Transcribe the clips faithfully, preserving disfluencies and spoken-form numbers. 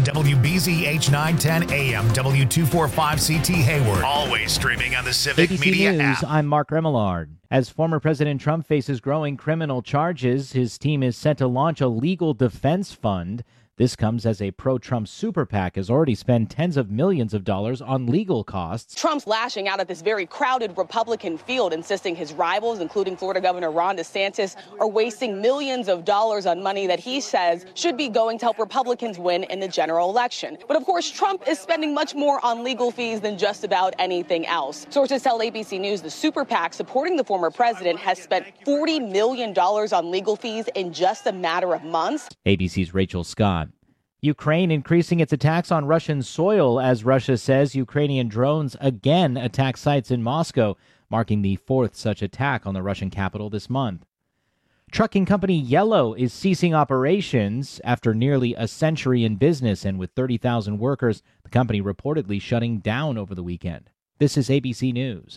on W B Z H nine ten A M, W two forty-five C T Hayward. Always streaming on the Civic A B C Media News, app. I'm Mark Remillard. As former President Trump faces growing criminal charges, his team is set to launch a legal defense fund. This comes as a pro-Trump super PAC has already spent tens of millions of dollars on legal costs. Trump's lashing out at this very crowded Republican field, insisting his rivals, including Florida Governor Ron DeSantis, are wasting millions of dollars on money that he says should be going to help Republicans win in the general election. But of course, Trump is spending much more on legal fees than just about anything else. Sources tell A B C News the super PAC supporting the former president has spent forty million dollars on legal fees in just a matter of months. A B C's Rachel Scott. Ukraine increasing its attacks on Russian soil as Russia says Ukrainian drones again attack sites in Moscow, marking the fourth such attack on the Russian capital this month. Trucking company Yellow is ceasing operations after nearly a century in business, and with thirty thousand workers, the company reportedly shutting down over the weekend. This is A B C News.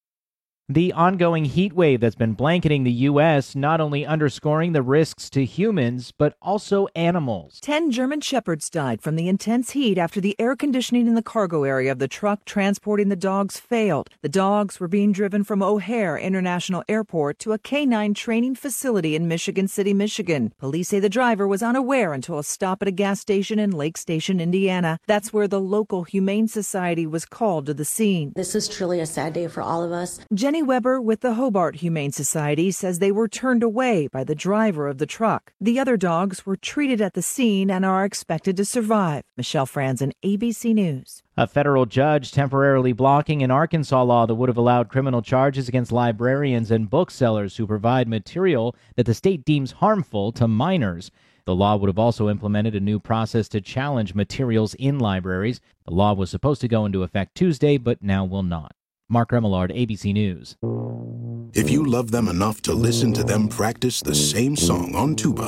The ongoing heat wave that's been blanketing the U S not only underscoring the risks to humans, but also animals. Ten German shepherds died from the intense heat after the air conditioning in the cargo area of the truck transporting the dogs failed. The dogs were being driven from O'Hare International Airport to a canine training facility in Michigan City, Michigan. Police say the driver was unaware until a stop at a gas station in Lake Station, Indiana. That's where the local Humane Society was called to the scene. This is truly a sad day for all of us. Jenny Weber with the Hobart Humane Society says they were turned away by the driver of the truck. The other dogs were treated at the scene and are expected to survive. Michelle Franzen, A B C News. A federal judge temporarily blocking an Arkansas law that would have allowed criminal charges against librarians and booksellers who provide material that the state deems harmful to minors. The law would have also implemented a new process to challenge materials in libraries. The law was supposed to go into effect Tuesday, but now will not. Mark Remillard, A B C News. If you love them enough to listen to them practice the same song on tuba,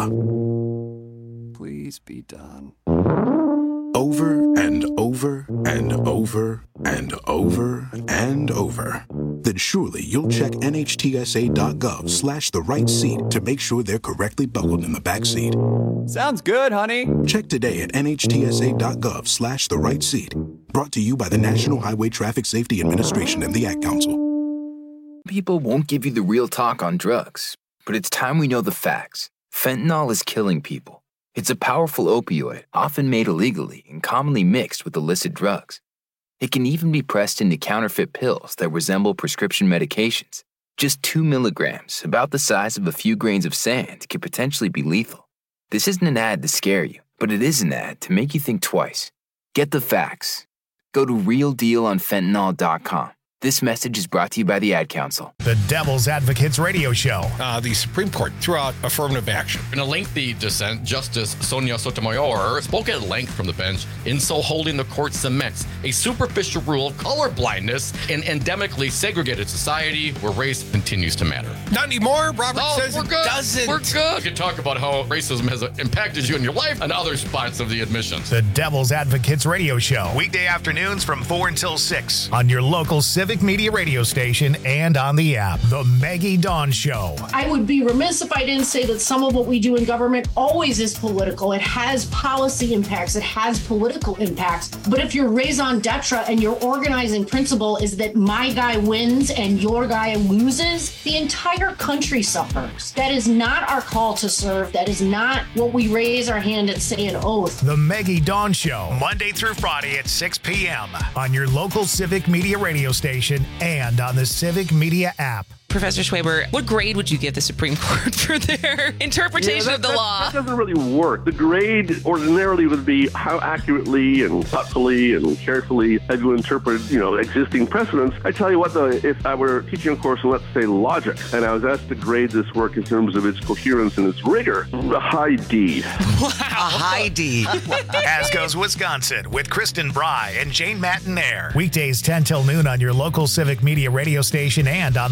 please be done. Over and over and over and over and over, then surely you'll check nhtsa.gov slash the right seat to make sure they're correctly buckled in the back seat. Sounds good, honey. Check today at nhtsa.gov slash the right seat. Brought to you by the National Highway Traffic Safety Administration and the Ad Council. People won't give you the real talk on drugs, but it's time we know the facts. Fentanyl is killing people. It's a powerful opioid, often made illegally and commonly mixed with illicit drugs. It can even be pressed into counterfeit pills that resemble prescription medications. Just two milligrams, about the size of a few grains of sand, could potentially be lethal. This isn't an ad to scare you, but it is an ad to make you think twice. Get the facts. Go to real deal on fentanyl dot com. This message is brought to you by the Ad Council. The Devil's Advocates Radio Show. Uh, the Supreme Court threw out affirmative action. In a lengthy dissent, Justice Sonia Sotomayor spoke at length from the bench, in so holding the court cements a superficial rule of colorblindness in endemically segregated society where race continues to matter. Not anymore. Robert oh, says we're it good. doesn't. We're good. We can talk about how racism has impacted you in your life and other spots of the admissions. The Devil's Advocates Radio Show. Weekday afternoons from four until six on your local Civic Media radio station and on the app. The Maggie Dawn Show. I would be remiss if I didn't say that some of what we do in government always is political. It has policy impacts. It has political impacts. But if your raison d'etre and your organizing principle is that my guy wins and your guy loses, the entire country suffers. That is not our call to serve. That is not what we raise our hand and say an oath. The Maggie Dawn Show, Monday through Friday at six p.m. on your local Civic Media radio station and on the Civic Media app. Professor Schwaber, what grade would you give the Supreme Court for their interpretation yeah, that, of the that, law? That doesn't really work. The grade ordinarily would be how accurately and thoughtfully and carefully have you interpreted, you know, existing precedents. I tell you what, though, if I were teaching a course in, let's say, logic, and I was asked to grade this work in terms of its coherence and its rigor, a high D. Wow. A high D. As goes Wisconsin with Kristen Bry and Jane Mattinaire. Weekdays ten till noon on your local Civic Media radio station and on the app.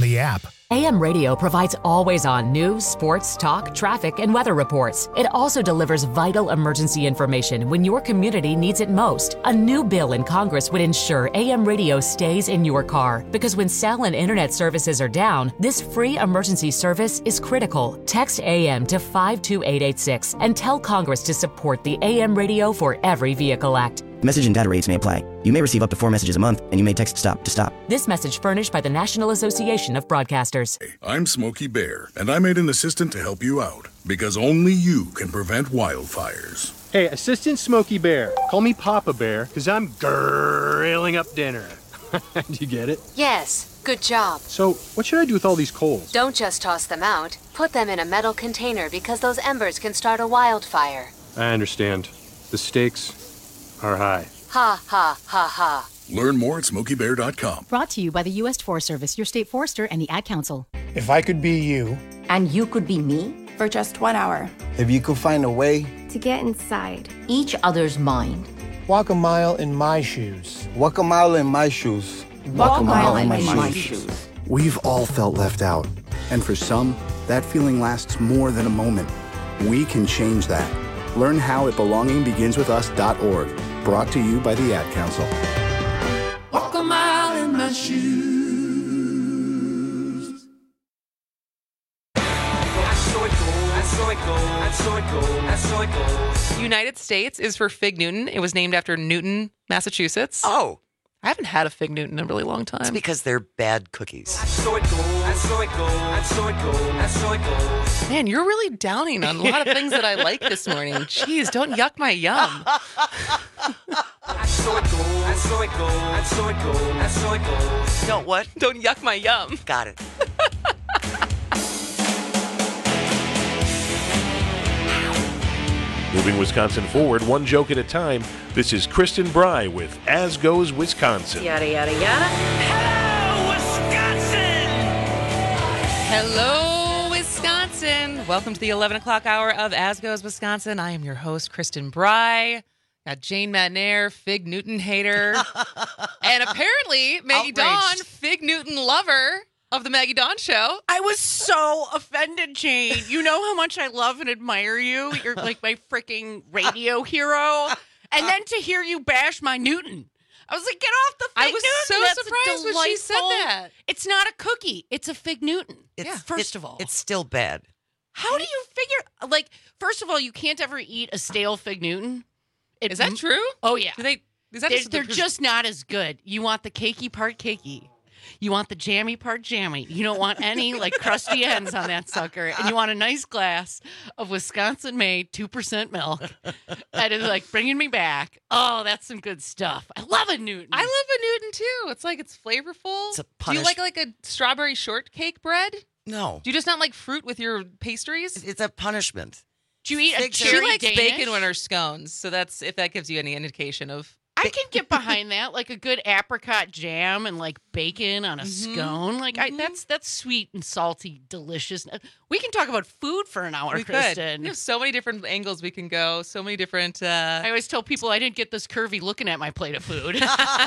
A M Radio provides always-on news, sports, talk, traffic, and weather reports. It also delivers vital emergency information when your community needs it most. A new bill in Congress would ensure A M Radio stays in your car, because when cell and internet services are down, this free emergency service is critical. Text A M to five two eight eight six and tell Congress to support the A M Radio for Every Vehicle Act. Message and data rates may apply. You may receive up to four messages a month, and you may text STOP to stop. This message furnished by the National Association of Broadcasters. I'm Smokey Bear, and I made an assistant to help you out, because only you can prevent wildfires. Hey, Assistant Smokey Bear. Call me Papa Bear, because I'm grilling up dinner. Do you get it? Yes, good job. So, what should I do with all these coals? Don't just toss them out. Put them in a metal container, because those embers can start a wildfire. I understand. The stakes are high. Ha, ha, ha, ha. Learn more at smokey bear dot com. Brought to you by the U S Forest Service, your state forester, and the Ad Council. If I could be you. And you could be me? For just one hour. If you could find a way. To get inside. Each other's mind. Walk a mile in my shoes. Walk a mile in my shoes. Walk, Walk a mile, mile in, in my, my shoes. shoes. We've all felt left out. And for some, that feeling lasts more than a moment. We can change that. Learn how at belonging begins with us dot org. Brought to you by the Ad Council. Walk a mile in my shoes. I saw it go, I saw it go, I saw it go, I saw it go. United States is for Fig Newton. It was named after Newton, Massachusetts. Oh. I haven't had a Fig Newton in a really long time. It's because they're bad cookies. I saw it go, I saw it go, I saw it go, I saw it go. Man, you're really downing on a lot of things that I like this morning. Jeez, don't yuck my yum. I saw it go, I saw it go, I saw it go, I saw it go. Don't what? Don't yuck my yum. Got it. Moving Wisconsin forward, one joke at a time. This is Kristen Bry with As Goes Wisconsin. Yada, yada, yada. Hello, Wisconsin! Hello, Wisconsin. Welcome to the eleven o'clock hour of As Goes Wisconsin. I am your host, Kristen Bry. Got Jane Matnair, Fig Newton hater. And apparently, Maggie Outraged. Dawn, Fig Newton lover of the Maggie Dawn Show. I was so offended, Jane. You know how much I love and admire you. You're like my freaking radio hero. And then to hear you bash my Newton. I was like, get off the Fig I was Newton. so That's surprised when she said delightful- that. It's not a cookie. It's a Fig Newton. It's, yeah, first it- of all. It's still bad. How do you figure, like, first of all, you can't ever eat a stale Fig Newton. It, Is that true? Oh, yeah. Do they? Is that They're, just they're the- just not as good. You want the cakey part cakey. You want the jammy part jammy. You don't want any, like, crusty ends on that sucker. And you want a nice glass of Wisconsin-made two percent milk. That is, like, bringing me back. Oh, that's some good stuff. I love a Newton. I love a Newton, too. It's like it's flavorful. It's a Do you punish- like like a strawberry shortcake bread? No. Do you just not like fruit with your pastries? It's a punishment. Do you eat a She cherry likes Danish? bacon on her scones, so that's if that gives you any indication of. I can get behind that, like a good apricot jam and like bacon on a Mhm. scone. Like I, that's that's sweet and salty, delicious. We can talk about food for an hour, We could. Kristen. We have so many different angles we can go. So many different. Uh... I always tell people I didn't get this curvy looking at my plate of food.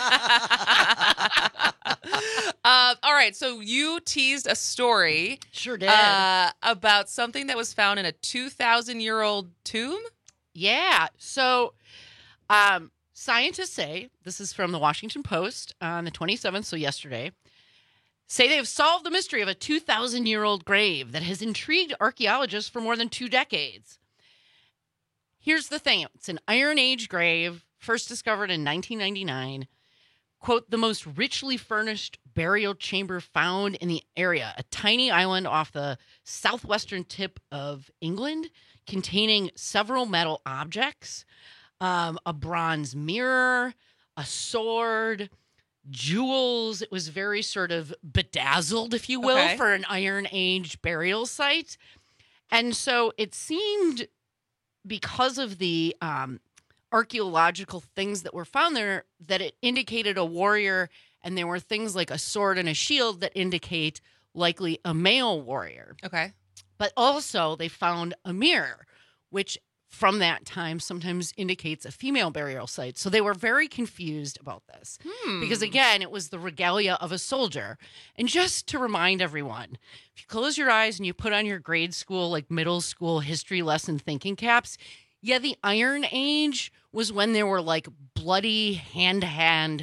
uh, all right, so you teased a story. Sure did. Uh, about something that was found in a two thousand year old tomb. Yeah. So, um, scientists say, this is from the Washington Post on the twenty-seventh, so yesterday, say they have solved the mystery of a two thousand year old grave that has intrigued archaeologists for more than two decades. Here's the thing. It's an Iron Age grave, first discovered in nineteen ninety-nine. Quote, the most richly furnished burial chamber found in the area, a tiny island off the southwestern tip of England containing several metal objects, um, a bronze mirror, a sword, jewels. It was very sort of bedazzled, if you will, Okay. for an Iron Age burial site. And so it seemed, because of the um, archaeological things that were found there, that it indicated a warrior, and there were things like a sword and a shield that indicate likely a male warrior. Okay. But also they found a mirror, which from that time sometimes indicates a female burial site. So they were very confused about this Hmm. because, again, it was the regalia of a soldier. And just to remind everyone, if you close your eyes and you put on your grade school, like middle school history lesson thinking caps, yeah, the Iron Age was when there were like bloody, hand-to-hand,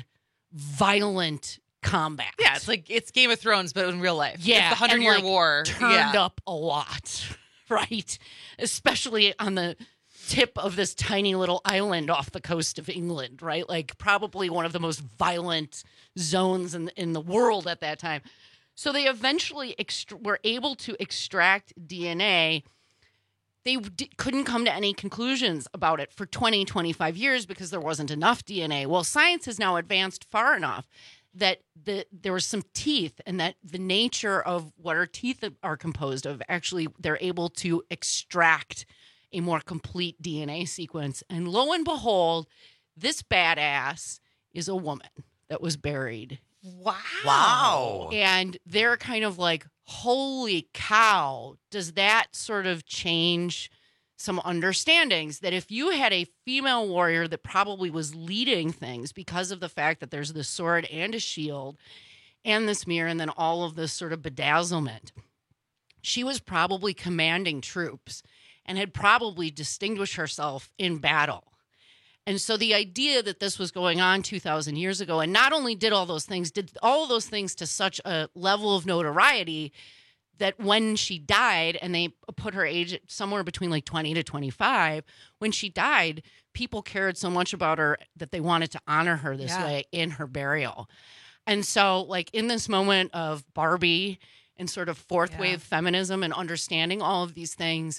violent combat. Yeah, it's like it's Game of Thrones, but in real life. Yeah, It's the Hundred and, Year like, War. turned yeah. up a lot, right? Especially on the tip of this tiny little island off the coast of England, right? Like probably one of the most violent zones in in the world at that time. So they eventually ext- were able to extract D N A. They d- couldn't come to any conclusions about it for twenty, twenty-five years because there wasn't enough D N A. Well, science has now advanced far enough that the, there was some teeth, and that the nature of what our teeth are composed of, actually they're able to extract a more complete D N A sequence. And lo and behold, this badass is a woman that was buried. Wow. Wow. And they're kind of like, holy cow, does that sort of change some understandings that if you had a female warrior that probably was leading things because of the fact that there's this sword and a shield and this mirror and then all of this sort of bedazzlement, she was probably commanding troops and had probably distinguished herself in battle. And so the idea that this was going on two thousand years ago, and not only did all those things, did all of those things to such a level of notoriety that when she died, and they put her age at somewhere between like twenty to twenty-five, when she died, people cared so much about her that they wanted to honor her this Yeah. way in her burial. And so like in this moment of Barbie and sort of fourth Yeah. wave feminism and understanding all of these things,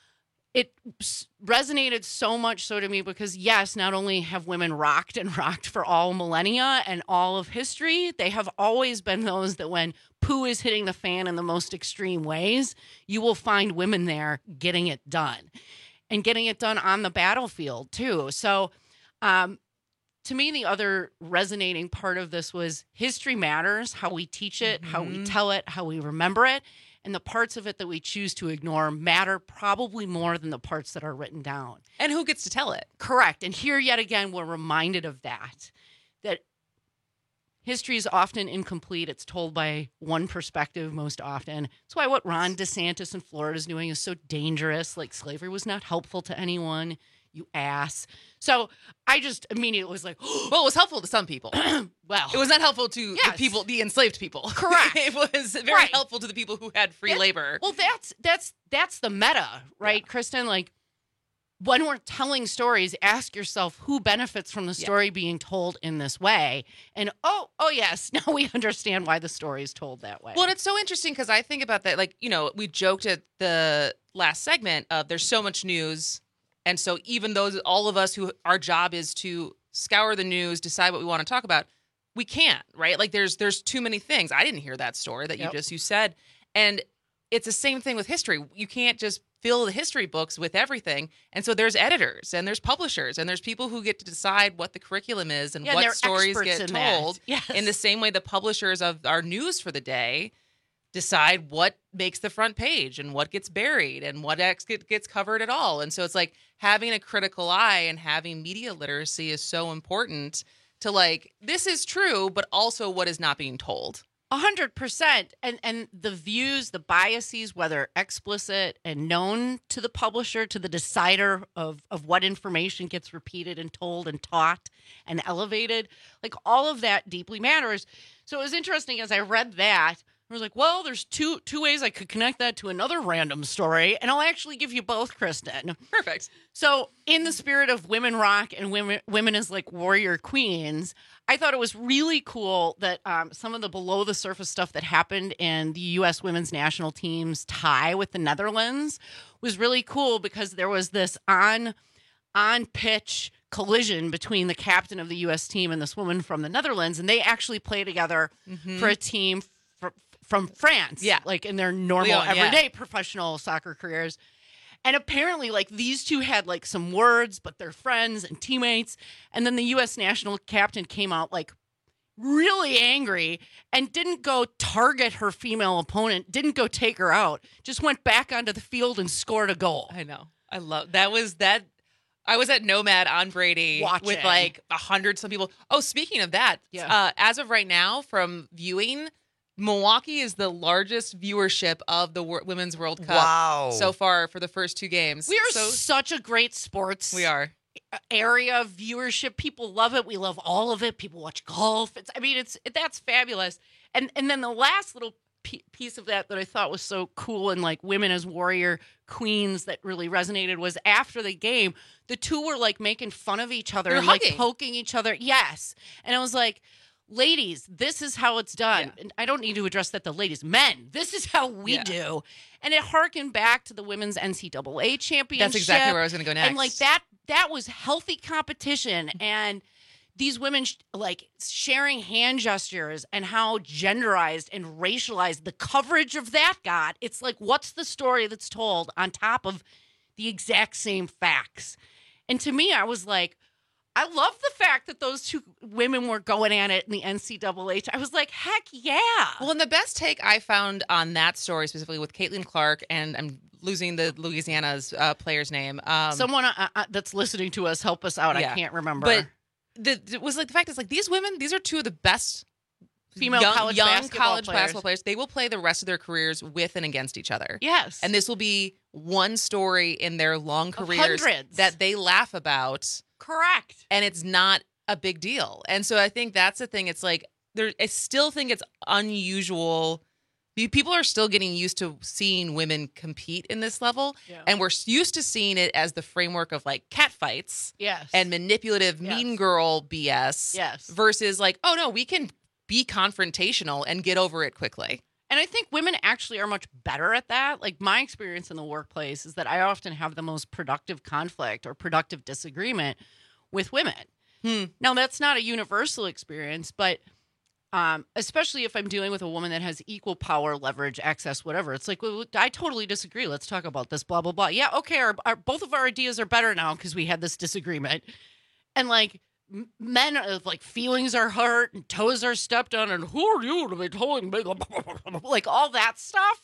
it s- resonated so much so to me because, yes, not only have women rocked and rocked for all millennia and all of history, they have always been those that when poo is hitting the fan in the most extreme ways, you will find women there getting it done and getting it done on the battlefield, too. So, um, to me, the other resonating part of this was history matters, how we teach it, how we tell it, how we remember it. And the parts of it that we choose to ignore matter probably more than the parts that are written down. And who gets to tell it? Correct. And here, yet again, we're reminded of that, that history is often incomplete. It's told by one perspective most often. That's why what Ron DeSantis in Florida is doing is so dangerous. Like, slavery was not helpful to anyone, you ass. So I just immediately was like, well, it was helpful to some people. Well, it was not helpful to yes. the people, the enslaved people. Correct. It was very Right. helpful to the people who had free That- labor. Well, that's that's that's the meta, right, Kristen? Like, when we're telling stories, ask yourself who benefits from the story being told in this way. And oh, oh yes, now we understand why the story is told that way. Well, and it's so interesting because I think about that. Like, you know, we joked at the last segment of there's so much news. And so even those, all of us who our job is to scour the news, decide what we want to talk about, we can't, right? Like there's there's too many things. I didn't hear that story that Yep. you just you said. And it's the same thing with history. You can't just fill the history books with everything. And so there's editors and there's publishers and there's people who get to decide what the curriculum is and Yeah, and what they're stories experts get in that. told. Yes. In the same way the publishers of our news for the day decide what makes the front page and what gets buried and what ex- get, gets covered at all. And so it's like having a critical eye and having media literacy is so important to like, this is true, but also what is not being told. A hundred percent. And and the views, the biases, whether explicit and known to the publisher, to the decider of, of what information gets repeated and told and taught and elevated, like all of that deeply matters. So it was interesting as I read that, I was like, well, there's two two ways I could connect that to another random story, and I'll actually give you both, Kristen. Perfect. So, in the spirit of women rock and women women as like warrior queens, I thought it was really cool that um, some of the below the surface stuff that happened in the U S women's national team's tie with the Netherlands was really cool because there was this on on pitch collision between the captain of the U S team and this woman from the Netherlands, and they actually play together Mhm. for a team for, from France, Yeah. like in their normal Lyon, yeah. everyday professional soccer careers. And apparently, like, these two had, like, some words, but they're friends and teammates. And then the U S national captain came out, like, really angry and didn't go target her female opponent, didn't go take her out, just went back onto the field and scored a goal. I know. I love that. Was that I was at Nomad on Brady Watching. with like a hundred some people. Oh, speaking of that, Yeah. uh, as of right now, from viewing, Milwaukee is the largest viewership of the Wor- Women's World Cup Wow. so far for the first two games. We are so such a great sports we are. area of viewership. People love it. We love all of it. People watch golf. It's I mean, it's that's fabulous. And and then the last little p- piece of that that I thought was so cool and like women as warrior queens that really resonated was after the game, the two were like making fun of each other They were and like hugging. poking each other. Yes. And I was like, ladies, this is how it's done. Yeah. And I don't need to address that the ladies, men, this is how we Yeah. do. And it harkened back to the women's N C double A championship. That's exactly where I was going to go next. And like that, that was healthy competition. And these women sh- like sharing hand gestures and how genderized and racialized the coverage of that got. It's like, what's the story that's told on top of the exact same facts? And to me, I was like, I love the fact that those two women were going at it in the N C double A. I was like, heck yeah. Well, and the best take I found on that story specifically with Caitlin Clark, and I'm losing the Louisiana's uh, player's name. Um, Someone uh, uh, that's listening to us, help us out. Yeah. I can't remember. But the it was like the fact is like these women, these are two of the best Female young, college young basketball college players. basketball players. They will play the rest of their careers with and against each other. Yes. And this will be one story in their long careers hundreds. that they laugh about. Correct. And it's not a big deal. And so I think that's the thing. It's like there I still think it's unusual. People are still getting used to seeing women compete in this level. Yeah. And we're used to seeing it as the framework of like catfights Yes. and manipulative Yes. mean girl B S. Yes. Versus like, oh no, we can be confrontational and get over it quickly. And I think women actually are much better at that. Like my experience in the workplace is that I often have the most productive conflict or productive disagreement with women. Hmm. Now, that's not a universal experience, but um, especially if I'm dealing with a woman that has equal power, leverage, access, whatever. It's like, well, I totally disagree. Let's talk about this, blah, blah, blah. Yeah, okay, our, our, both of our ideas are better now because we had this disagreement. And like, m- men are like, feelings are hurt and toes are stepped on and who are you to be telling me? Like all that stuff.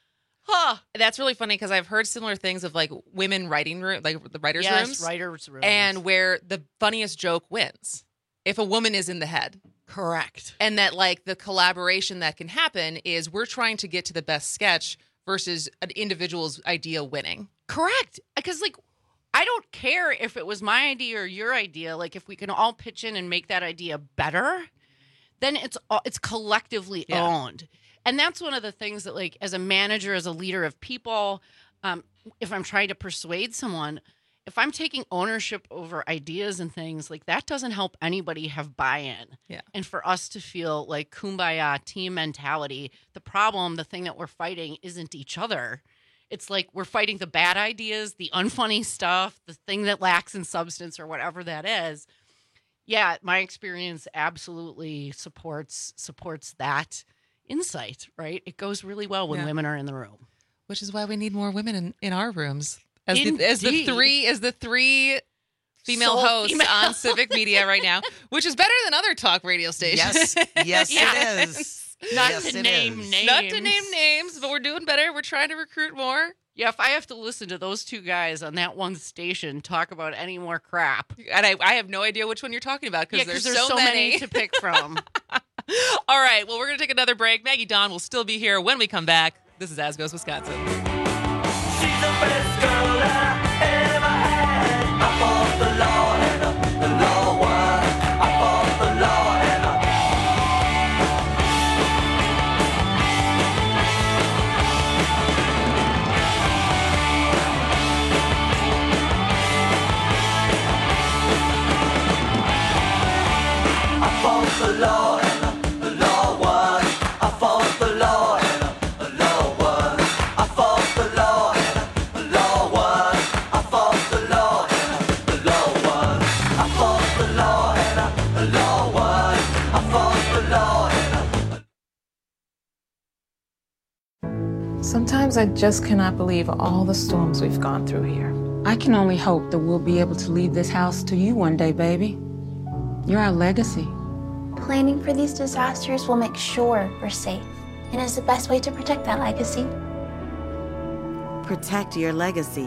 Huh. That's really funny because I've heard similar things of like women writing room, like the writers' Yes, rooms. writers' rooms. And where the funniest joke wins if a woman is in the head. Correct. And that like the collaboration that can happen is we're trying to get to the best sketch versus an individual's idea winning. Correct. Because like, I don't care if it was my idea or your idea. Like if we can all pitch in and make that idea better, then it's all, it's collectively Yeah. owned. And that's one of the things that like as a manager, as a leader of people, um, if I'm trying to persuade someone, if I'm taking ownership over ideas and things, like that doesn't help anybody have buy-in. Yeah. And for us to feel like kumbaya, team mentality, the problem, the thing that we're fighting isn't each other. It's like we're fighting the bad ideas, the unfunny stuff, the thing that lacks in substance or whatever that is. Yeah, my experience absolutely supports supports that insight, right? It goes really well when Yeah. women are in the room. Which is why we need more women in, in our rooms. As the, as the Indeed. three as the three female Sole hosts female. on Civic Media right now, which is better than other talk radio stations. Yes, yes, Yeah. it is. Not Yes, to it name is. names. Not to name names, but we're doing better. We're trying to recruit more. Yeah, if I have to listen to those two guys on that one station talk about any more crap. And I, I have no idea which one you're talking about because Yeah, there's, there's so, many. to pick from. All right, well, we're going to take another break. Maggie Dawn will still be here when we come back. This is As Goes Wisconsin. She's the best girl that I ever had. I fought the law and the, the law won. I fought the law and the... I fought the law and the, the law won. I fought the law and the, the law won. I fought the law and the, the law won. I fought the law and the, the law won. I fought the law and the, the law won. I fought the law and the... Sometimes I just cannot believe all the storms we've gone through here. I can only hope that we'll be able to leave this house to you one day, baby. You're our legacy. Planning for these disasters will make sure we're safe and is the best way to protect that legacy. Protect your legacy.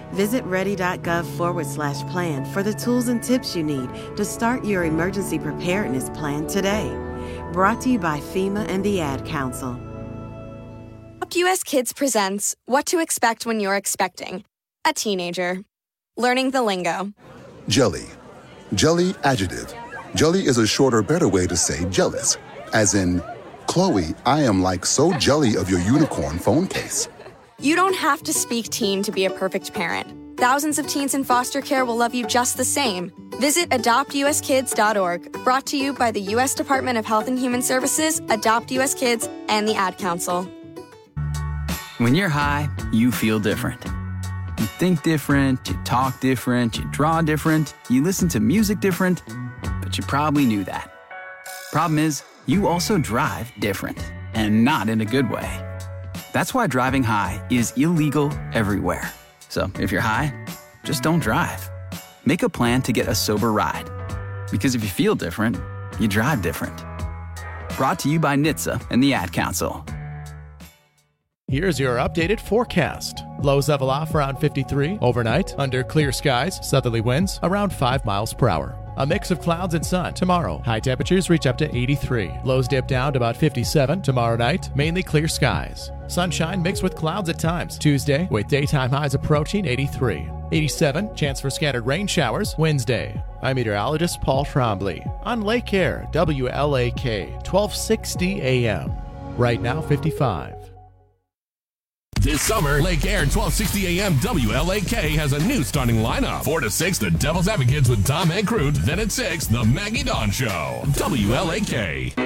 Visit ready.gov forward slash plan for the tools and tips you need to start your emergency preparedness plan today. Brought to you by FEMA and the Ad Council. Adopt U S Kids presents What to Expect When You're Expecting a Teenager. Learning the lingo. Jelly. Jelly adjective. Jelly is a shorter, better way to say jealous. As in, Chloe, I am like so jelly of your unicorn phone case. You don't have to speak teen to be a perfect parent. Thousands of teens in foster care will love you just the same. Visit adopt u s kids dot org, brought to you by the U S Department of Health and Human Services, Adopt U S Kids, and the Ad Council. When you're high, you feel different. You think different, you talk different, you draw different, you listen to music different, but you probably knew that. Problem is, you also drive different, and not in a good way. That's why driving high is illegal everywhere. So if you're high, just don't drive. Make a plan to get a sober ride. Because if you feel different, you drive different. Brought to you by N H T S A and the Ad Council. Here's your updated forecast. Lows level off around fifty-three overnight. Under clear skies, southerly winds around five miles per hour. A mix of clouds and sun tomorrow. High temperatures reach up to eighty-three. Lows dip down to about fifty-seven. Tomorrow night, mainly clear skies. Sunshine mixed with clouds at times. Tuesday, with daytime highs approaching eighty-three. eighty-seven, chance for scattered rain showers Wednesday. I'm meteorologist Paul Trombley on Lake Air, W L A K, twelve sixty A M. Right now, fifty-five. This summer, Lake Air twelve sixty A M W L A K has a new starting lineup. four to six, the Devil's Advocates with Tom and Crute. Then at six, the Maggie Dawn Show. W L A K.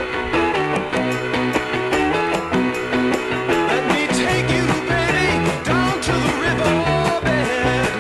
Let me take you, baby, down to the riverbed.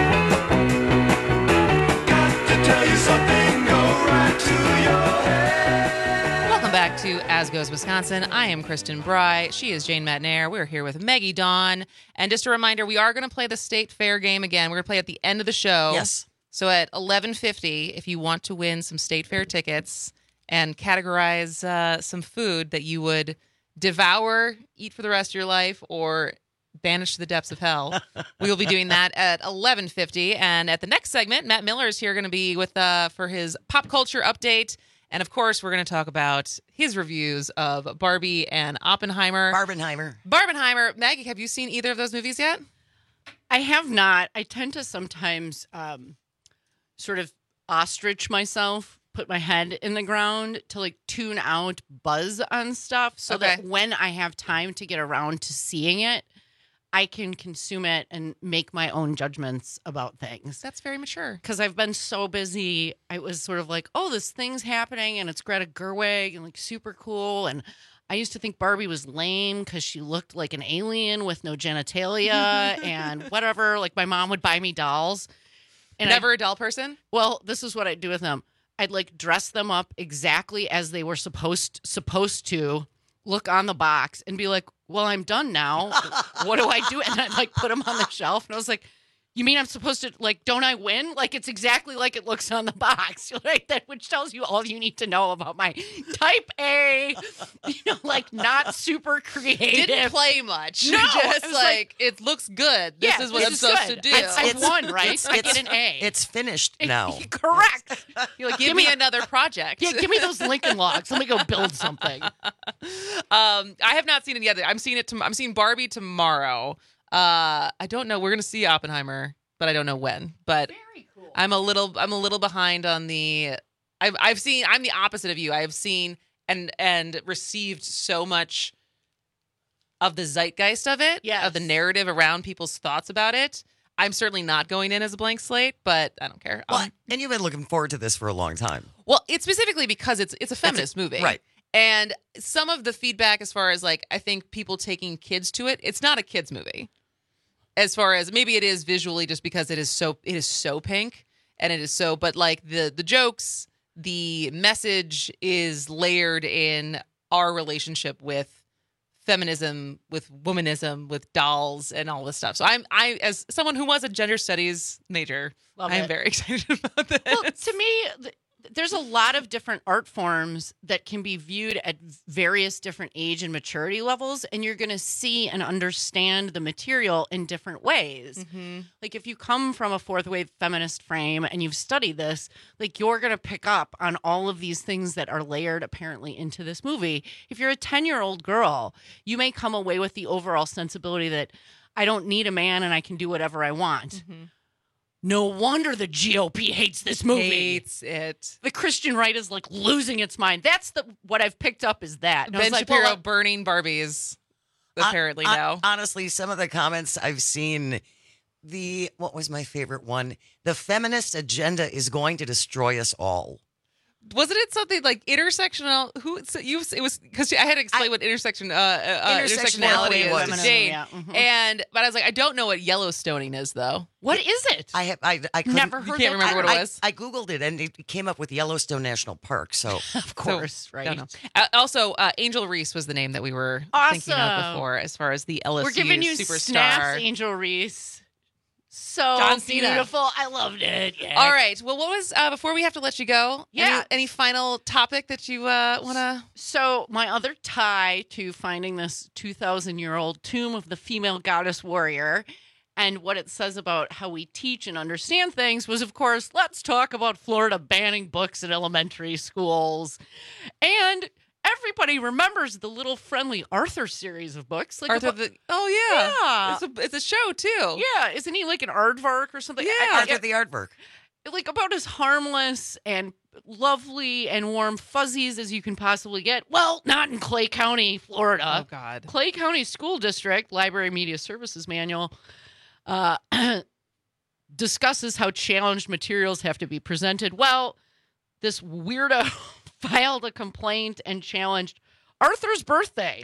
Got to tell you something, go right to your head. Welcome back to As Goes Wisconsin. I am Kristen Bry. She is Jane Matnair. We're here with Maggie Dawn. And just a reminder, we are going to play the State Fair game again. We're going to play at the end of the show. Yes. So at eleven fifty, if you want to win some State Fair tickets and categorize uh, some food that you would devour, eat for the rest of your life, or banish to the depths of hell, we will be doing that at eleven fifty. And at the next segment, Matt Miller is here going to be with uh, for his pop culture update. And, of course, we're going to talk about his reviews of Barbie and Oppenheimer. Barbenheimer. Barbenheimer. Maggie, have you seen either of those movies yet? I have not. I tend to sometimes um, sort of ostrich myself, put my head in the ground to like tune out buzz on stuff so Okay. that when I have time to get around to seeing it, I can consume it and make my own judgments about things. That's very mature. Because I've been so busy. I was sort of like, oh, this thing's happening and it's Greta Gerwig and like super cool. And I used to think Barbie was lame because she looked like an alien with no genitalia and whatever. Like my mom would buy me dolls. And Never I, a doll person? Well, this is what I'd do with them. I'd like dress them up exactly as they were supposed supposed to look on the box and be like, well, I'm done now. What do I do? And I'd like put them on the shelf. And I was like, you mean I'm supposed to, like, don't I win? Like, it's exactly like it looks on the box, right? That which tells you all you need to know about my type A, you know, like not super creative. Didn't play much. No, Just it was like, like, it looks good. This yeah, is what this I'm is supposed good. to do. I, I've won, right? I get an A. It's finished now. Correct. You're like, give me another project. Yeah, give me those Lincoln Logs. Let me go build something. Um, I have not seen it yet. I'm seeing it. To, I'm seeing Barbie tomorrow. Uh, I don't know. We're gonna see Oppenheimer, but I don't know when. But Very cool. I'm a little. I'm a little behind on the. I've I've seen. I'm the opposite of you. I have seen and and received so much of the zeitgeist of it, Yes. of the narrative around people's thoughts about it. I'm certainly not going in as a blank slate, but I don't care. Well, Um, and you've been looking forward to this for a long time. Well, it's specifically because it's it's a feminist movie. Right. And some of the feedback as far as like I think people taking kids to it, it's not a kids movie. As far as maybe it is visually just because it is so it is so pink and it is so but like the the jokes, the message is layered in our relationship with feminism, with womanism, with dolls and all this stuff. So I'm I as someone who was a gender studies major, Love I'm it. very excited about this. Well, to me, th- there's there's a lot of different art forms that can be viewed at various different age and maturity levels, and you're going to see and understand the material in different ways. Mm-hmm. Like if you come from a fourth wave feminist frame and you've studied this, like you're going to pick up on all of these things that are layered apparently into this movie. If you're a ten-year-old girl, you may come away with the overall sensibility that I don't need a man and I can do whatever I want. Mm-hmm. No wonder the G O P hates this movie. Hates it. The Christian right is like losing its mind. That's the what I've picked up is that. And I Ben was like, Shapiro well, uh, burning Barbies. Apparently I- I- now. Honestly, some of the comments I've seen, the what was my favorite one? The feminist agenda is going to destroy us all. Wasn't it something like intersectional? Who so you? It was because I had to explain I, what intersection uh, uh, intersectionality was. is. Jane, yeah. mm-hmm. and but I was like, I don't know what Yellowstoning is though. What is it? I have. I, I never You heard. can't that remember what it I, was. I, I googled it and it came up with Yellowstone National Park. So of course, so, right? Don't know. Uh, also, uh, Angel Reese was the name that we were awesome. thinking of before, as far as the L S U We're giving you superstar. snaps, Angel Reese. So John Cena. beautiful. I loved it. Yeah. All right. Well, what was uh, before we have to let you go? Yeah. Any, any final topic that you uh, want to? So my other tie to finding this two thousand year old tomb of the female goddess warrior and what it says about how we teach and understand things was, of course, let's talk about Florida banning books in elementary schools. And everybody remembers the Little Friendly Arthur series of books. Like Arthur about, the Oh yeah, yeah. It's a, it's a show too. Yeah, isn't he like an aardvark or something? Yeah, I, I, Arthur the Aardvark. Like about as harmless and lovely and warm fuzzies as you can possibly get. Well, not in Clay County, Florida. Oh God. Clay County School District Library Media Services Manual uh, discusses how challenged materials have to be presented. Well, this weirdo filed a complaint and challenged Arthur's birthday.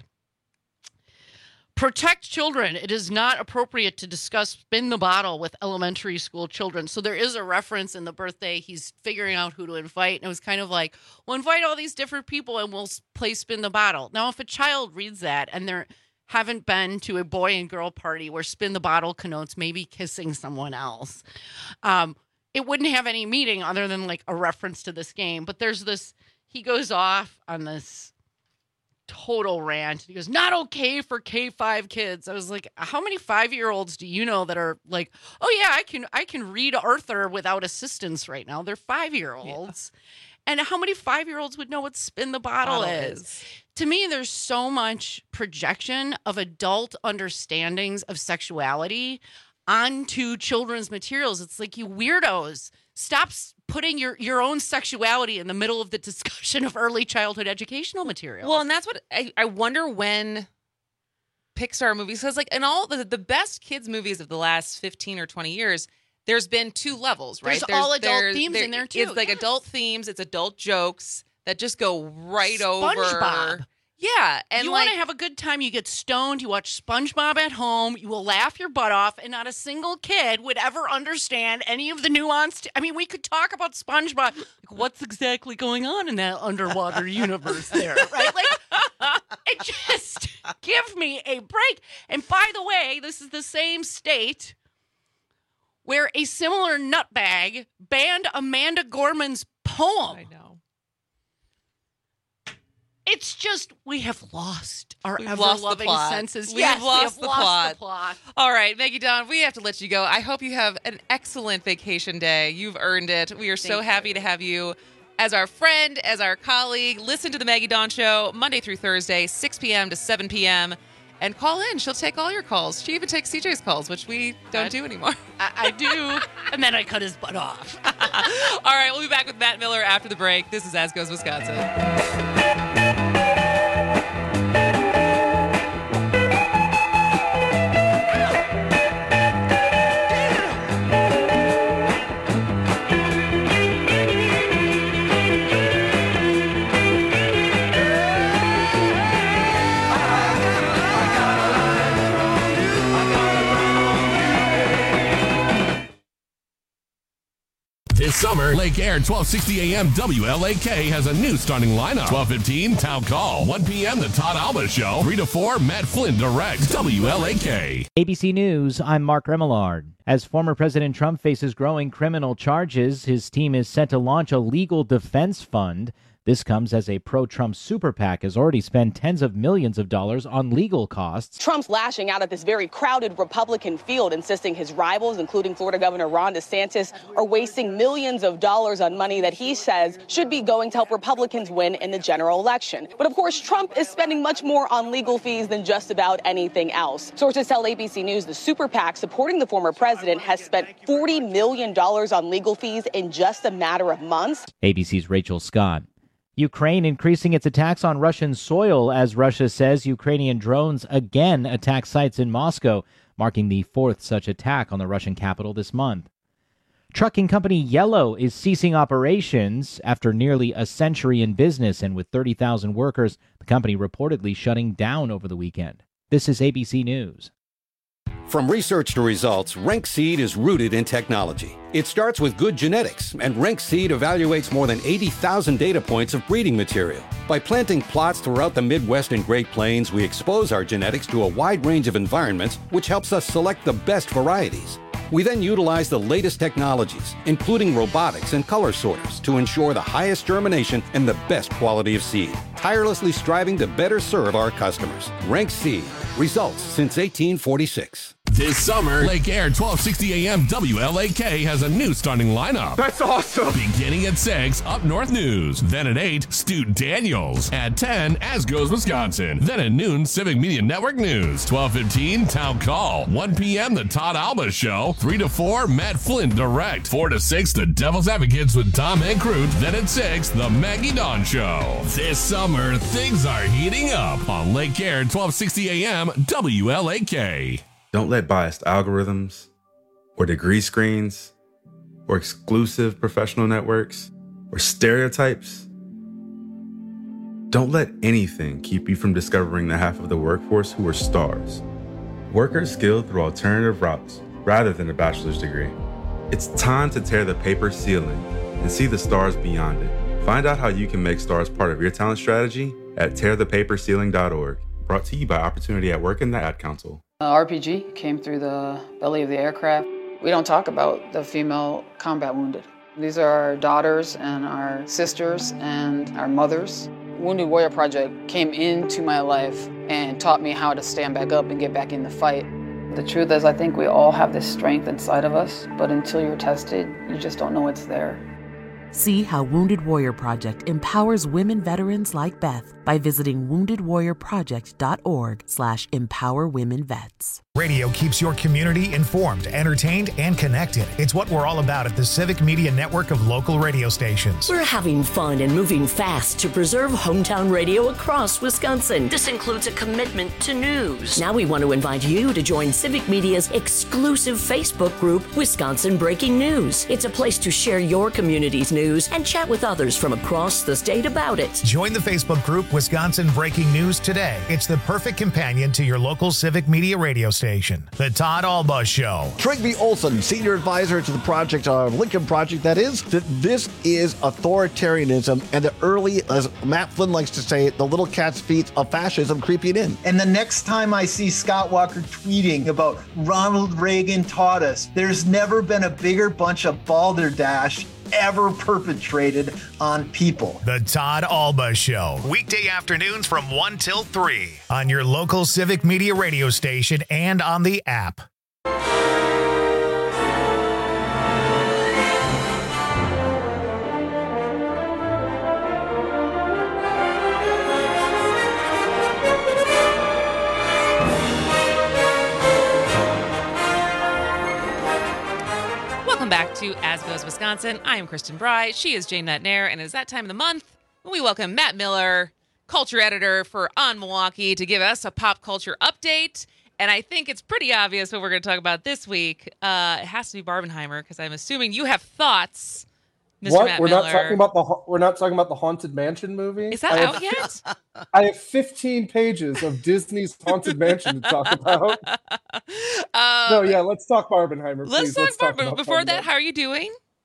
Protect children. It is not appropriate to discuss spin the bottle with elementary school children. So there is a reference in the birthday. He's figuring out who to invite. And it was kind of like, well, invite all these different people and we'll play spin the bottle. Now, if a child reads that and they haven't been to a boy and girl party where spin the bottle connotes maybe kissing someone else, um, it wouldn't have any meaning other than like a reference to this game. But there's this, he goes off on this total rant. He goes, not okay for K five kids. I was like, how many five-year-olds do you know that are like, oh yeah, I can I can read Arthur without assistance right now. They're five-year-olds. Yeah. And how many five-year-olds would know what spin the bottle, bottle is? is? To me, there's so much projection of adult understandings of sexuality onto children's materials. It's like, you weirdos, stop putting your, your own sexuality in the middle of the discussion of early childhood educational material. Well, and that's what I, I wonder when Pixar movies, because like in all the, the best kids movies of the last fifteen or twenty years, there's been two levels, right? There's, all adult themes there, in there too. It's like yes. adult themes, it's adult jokes that just go right SpongeBob. over. Yeah, and you like, want to have a good time, you get stoned, you watch SpongeBob at home, you will laugh your butt off, and not a single kid would ever understand any of the nuanced. I mean, we could talk about SpongeBob. Like, what's exactly going on in that underwater universe there, right? Like, it just give me a break. And by the way, this is the same state where a similar nutbag banned Amanda Gorman's poem. I know. It's just, we have lost our We've lost the ever-loving plot. senses. We yes, have lost, we have the, lost plot. the plot. All right, Maggie Dawn, we have to let you go. I hope you have an excellent vacation day. You've earned it. We are so Thank happy you. to have you as our friend, as our colleague. Listen to the Maggie Dawn Show Monday through Thursday, six p.m. to seven p.m. And call in. She'll take all your calls. She even takes C J's calls, which we don't I, do anymore. I, I do. And then I cut his butt off. All right, we'll be back with Matt Miller after the break. This is As Goes Wisconsin. This summer, Lake Air twelve sixty A M W L A K has a new starting lineup. twelve fifteen Town Call. one p.m. The Todd Alba Show. three to four Matt Flynn directs W L A K. A B C News, I'm Mark Remillard. As former President Trump faces growing criminal charges, his team is set to launch a legal defense fund. This comes as a pro-Trump super PAC has already spent tens of millions of dollars on legal costs. Trump's lashing out at this very crowded Republican field, insisting his rivals, including Florida Governor Ron DeSantis, are wasting millions of dollars on money that he says should be going to help Republicans win in the general election. But of course, Trump is spending much more on legal fees than just about anything else. Sources tell A B C News the super PAC supporting the former president has spent forty million dollars on legal fees in just a matter of months. A B C's Rachel Scott. Ukraine increasing its attacks on Russian soil as Russia says Ukrainian drones again attack sites in Moscow, marking the fourth such attack on the Russian capital this month. Trucking company Yellow is ceasing operations after nearly a century in business, and with thirty thousand workers, the company reportedly shutting down over the weekend. This is A B C News. From research to results, Renk Seed is rooted in technology. It starts with good genetics, and Renk Seed evaluates more than eighty thousand data points of breeding material. By planting plots throughout the Midwest and Great Plains, we expose our genetics to a wide range of environments, which helps us select the best varieties. We then utilize the latest technologies, including robotics and color sorters, to ensure the highest germination and the best quality of seed, tirelessly striving to better serve our customers. Renk Seed. Results since eighteen forty-six. This summer, Lake Air twelve sixty A M W L A K has a new starting lineup. That's awesome. Beginning at six, Up North News. Then at eight, Stu Daniels. At ten, As Goes Wisconsin. Then at noon, Civic Media Network News. twelve fifteen, Town Call. one p.m., The Todd Alba Show. three to four, Matt Flynn Direct. four to six, The Devil's Advocates with Tom and Crute. Then at six, The Maggie Dawn Show. This summer, things are heating up on Lake Air twelve sixty A M W L A K. Don't let biased algorithms or degree screens or exclusive professional networks or stereotypes, don't let anything keep you from discovering the half of the workforce who are stars. Workers skilled through alternative routes rather than a bachelor's degree. It's time to tear the paper ceiling and see the stars beyond it. Find out how you can make stars part of your talent strategy at tear the paper ceiling dot org. Brought to you by Opportunity at Work and the Ad Council. Uh, R P G came through the belly of the aircraft. We don't talk about the female combat wounded. These are our daughters and our sisters and our mothers. Wounded Warrior Project came into my life and taught me how to stand back up and get back in the fight. The truth is, I think we all have this strength inside of us, but until you're tested, you just don't know it's there. See how Wounded Warrior Project empowers women veterans like Beth by visiting wounded warrior project dot org slash empower women vets. Radio keeps your community informed, entertained, and connected. It's what we're all about at the Civic Media Network of local radio stations. We're having fun and moving fast to preserve hometown radio across Wisconsin. This includes a commitment to news. Now we want to invite you to join Civic Media's exclusive Facebook group, Wisconsin Breaking News. It's a place to share your community's news and chat with others from across the state about it. Join the Facebook group Wisconsin Breaking News today. It's the perfect companion to your local Civic Media radio station. The Todd Alba Show. Trigby Olson, senior advisor to the project, uh, Lincoln Project, that is, that this is authoritarianism and the early, as Matt Flynn likes to say, the little cat's feet of fascism creeping in. And the next time I see Scott Walker tweeting about Ronald Reagan taught us, there's never been a bigger bunch of balderdash ever perpetrated on people. The Todd Alba Show, weekday afternoons from one till three on your local Civic Media radio station and on the app. Back to As Goes Wisconsin. I am Kristen Bry. She is Jane Metnair, and it's that time of the month when we welcome Matt Miller, culture editor for On Milwaukee, to give us a pop culture update. And I think it's pretty obvious what we're going to talk about this week. Uh, it has to be Barbenheimer, because I'm assuming you have thoughts, Mister What? Matt We're Miller. not talking about the we're not talking about the Haunted Mansion movie. Is that I out have, yet? I have fifteen pages of Disney's Haunted Mansion to talk about. Um, no, yeah, let's talk Barbenheimer. Let's please. talk let's talk Barbenheimer. about Before that, Barbenheimer. how are you doing?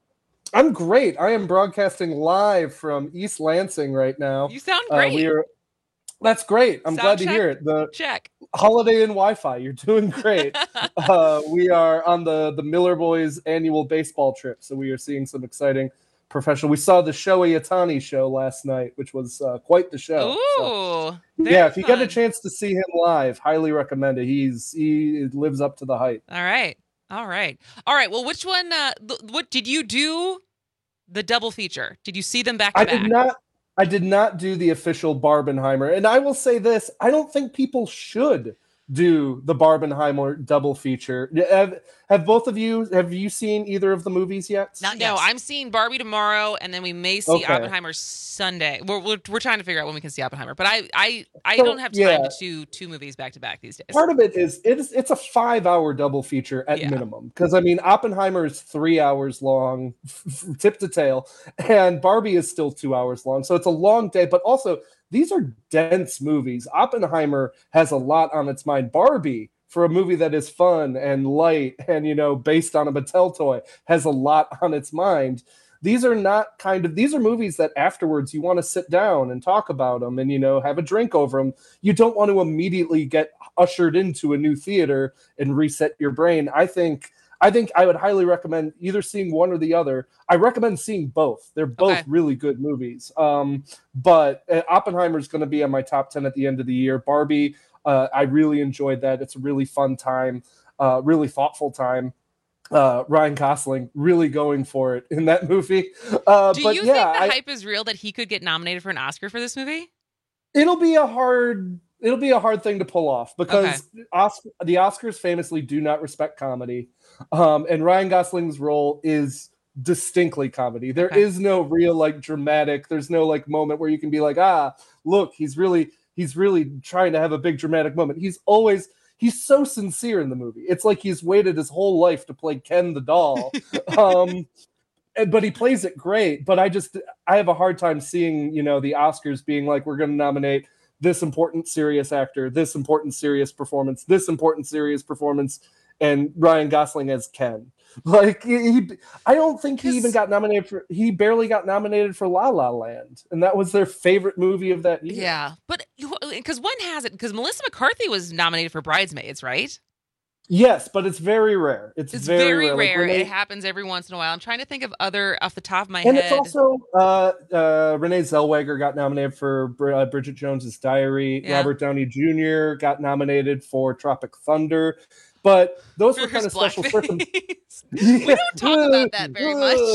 I'm great. I am broadcasting live from East Lansing right now. You sound Uh, great. we are. That's great. I'm Sound glad to check? hear it. The Check. Holiday Inn Wi-Fi. You're doing great. uh, we are on the the Miller Boys annual baseball trip, so we are seeing some exciting professional. We saw the Shohei Ohtani show last night, which was uh, quite the show. Ooh, So, very yeah, if you get a fun. chance to see him live, highly recommend it. He's he lives up to the hype. All right. All right. All right. Well, which one, uh, th- what did you do? The double feature. Did you see them back to I back? did not. I did not do the official Barbenheimer, and I will say this: I don't think people should do the Barbenheimer double feature. Have, have both of you? Have you seen either of the movies yet? Not no, I'm seeing Barbie tomorrow, and then we may see Okay. Oppenheimer Sunday. We're, we're we're trying to figure out when we can see Oppenheimer, but I I, I So, don't have time yeah. to do two movies back to back these days. Part of it is it's it's a five hour double feature at Yeah. minimum, because I mean Oppenheimer is three hours long, tip to tail, and Barbie is still two hours long, so it's a long day. But also these are dense movies. Oppenheimer has a lot on its mind. Barbie, for a movie that is fun and light and you know based on a Mattel toy, has a lot on its mind. These are not kind of these are movies that afterwards you want to sit down and talk about them and you know have a drink over them. You don't want to immediately get ushered into a new theater and reset your brain. I think I think I would highly recommend either seeing one or the other. I recommend seeing both. They're both Okay. really good movies. Um, but uh, Oppenheimer is going to be on my top ten at the end of the year. Barbie, uh, I really enjoyed that. It's a really fun time, uh, really thoughtful time. Uh, Ryan Gosling really going for it in that movie. Uh, Do but you yeah, think the I- hype is real that he could get nominated for an Oscar for this movie? it'll be a hard it'll be a hard thing to pull off because Oscar, the Oscars famously do not respect comedy, um, and Ryan Gosling's role is distinctly comedy. There is Okay. no real like dramatic. There's no like moment where you can be like, ah, look, he's really he's really trying to have a big dramatic moment. He's always he's so sincere in the movie. It's like he's waited his whole life to play Ken the doll. um, and- but he plays it great. But I just I have a hard time seeing, you know, the Oscars being like, we're going to nominate this important serious actor, this important serious performance, this important serious performance, and Ryan Gosling as Ken. Like he, he I don't think he even got nominated for. He barely got nominated for La La Land, and that was their favorite movie of that year. Yeah, but because when has it? Because Melissa McCarthy was nominated for Bridesmaids, right? Yes, but it's very rare. It's, It's very, very, rare. Like, rare. Renee- it happens every once in a while. I'm trying to think of other off the top of my and head. it's also uh, uh, Renee Zellweger got nominated for Br- uh, Bridget Jones's Diary. Yeah. Robert Downey Junior got nominated for Tropic Thunder. But those were For kind of his special circumstances. we don't talk about that very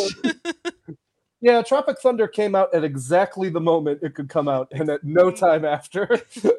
much. Yeah, Tropic Thunder came out at exactly the moment it could come out, and at no time after.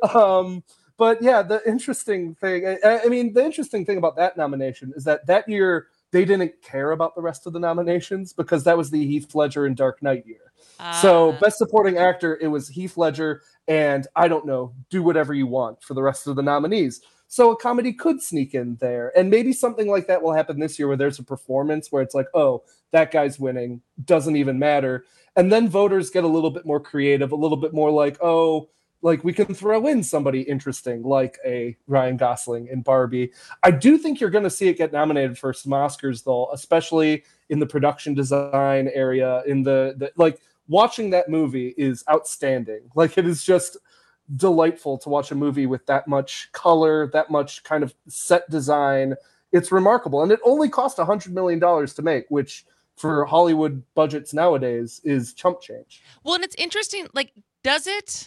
um, but yeah, the interesting thing, I, I mean, the interesting thing about that nomination is that that year they didn't care about the rest of the nominations because that was the Heath Ledger and Dark Knight year. So, Best Supporting Actor, it was Heath Ledger and, I don't know, do whatever you want for the rest of the nominees. So a comedy could sneak in there. And maybe something like that will happen this year where there's a performance where it's like, oh, that guy's winning, doesn't even matter. And then voters get a little bit more creative, a little bit more like, oh, like we can throw in somebody interesting like a Ryan Gosling in Barbie. I do think you're going to see it get nominated for some Oscars, though, especially in the production design area. In the, the like watching that movie is outstanding. Like it is just delightful to watch a movie with that much color, that much kind of set design. It's remarkable. And it only cost one hundred million dollars to make, which for Hollywood budgets nowadays is chump change. Well, and it's interesting. Like, does it?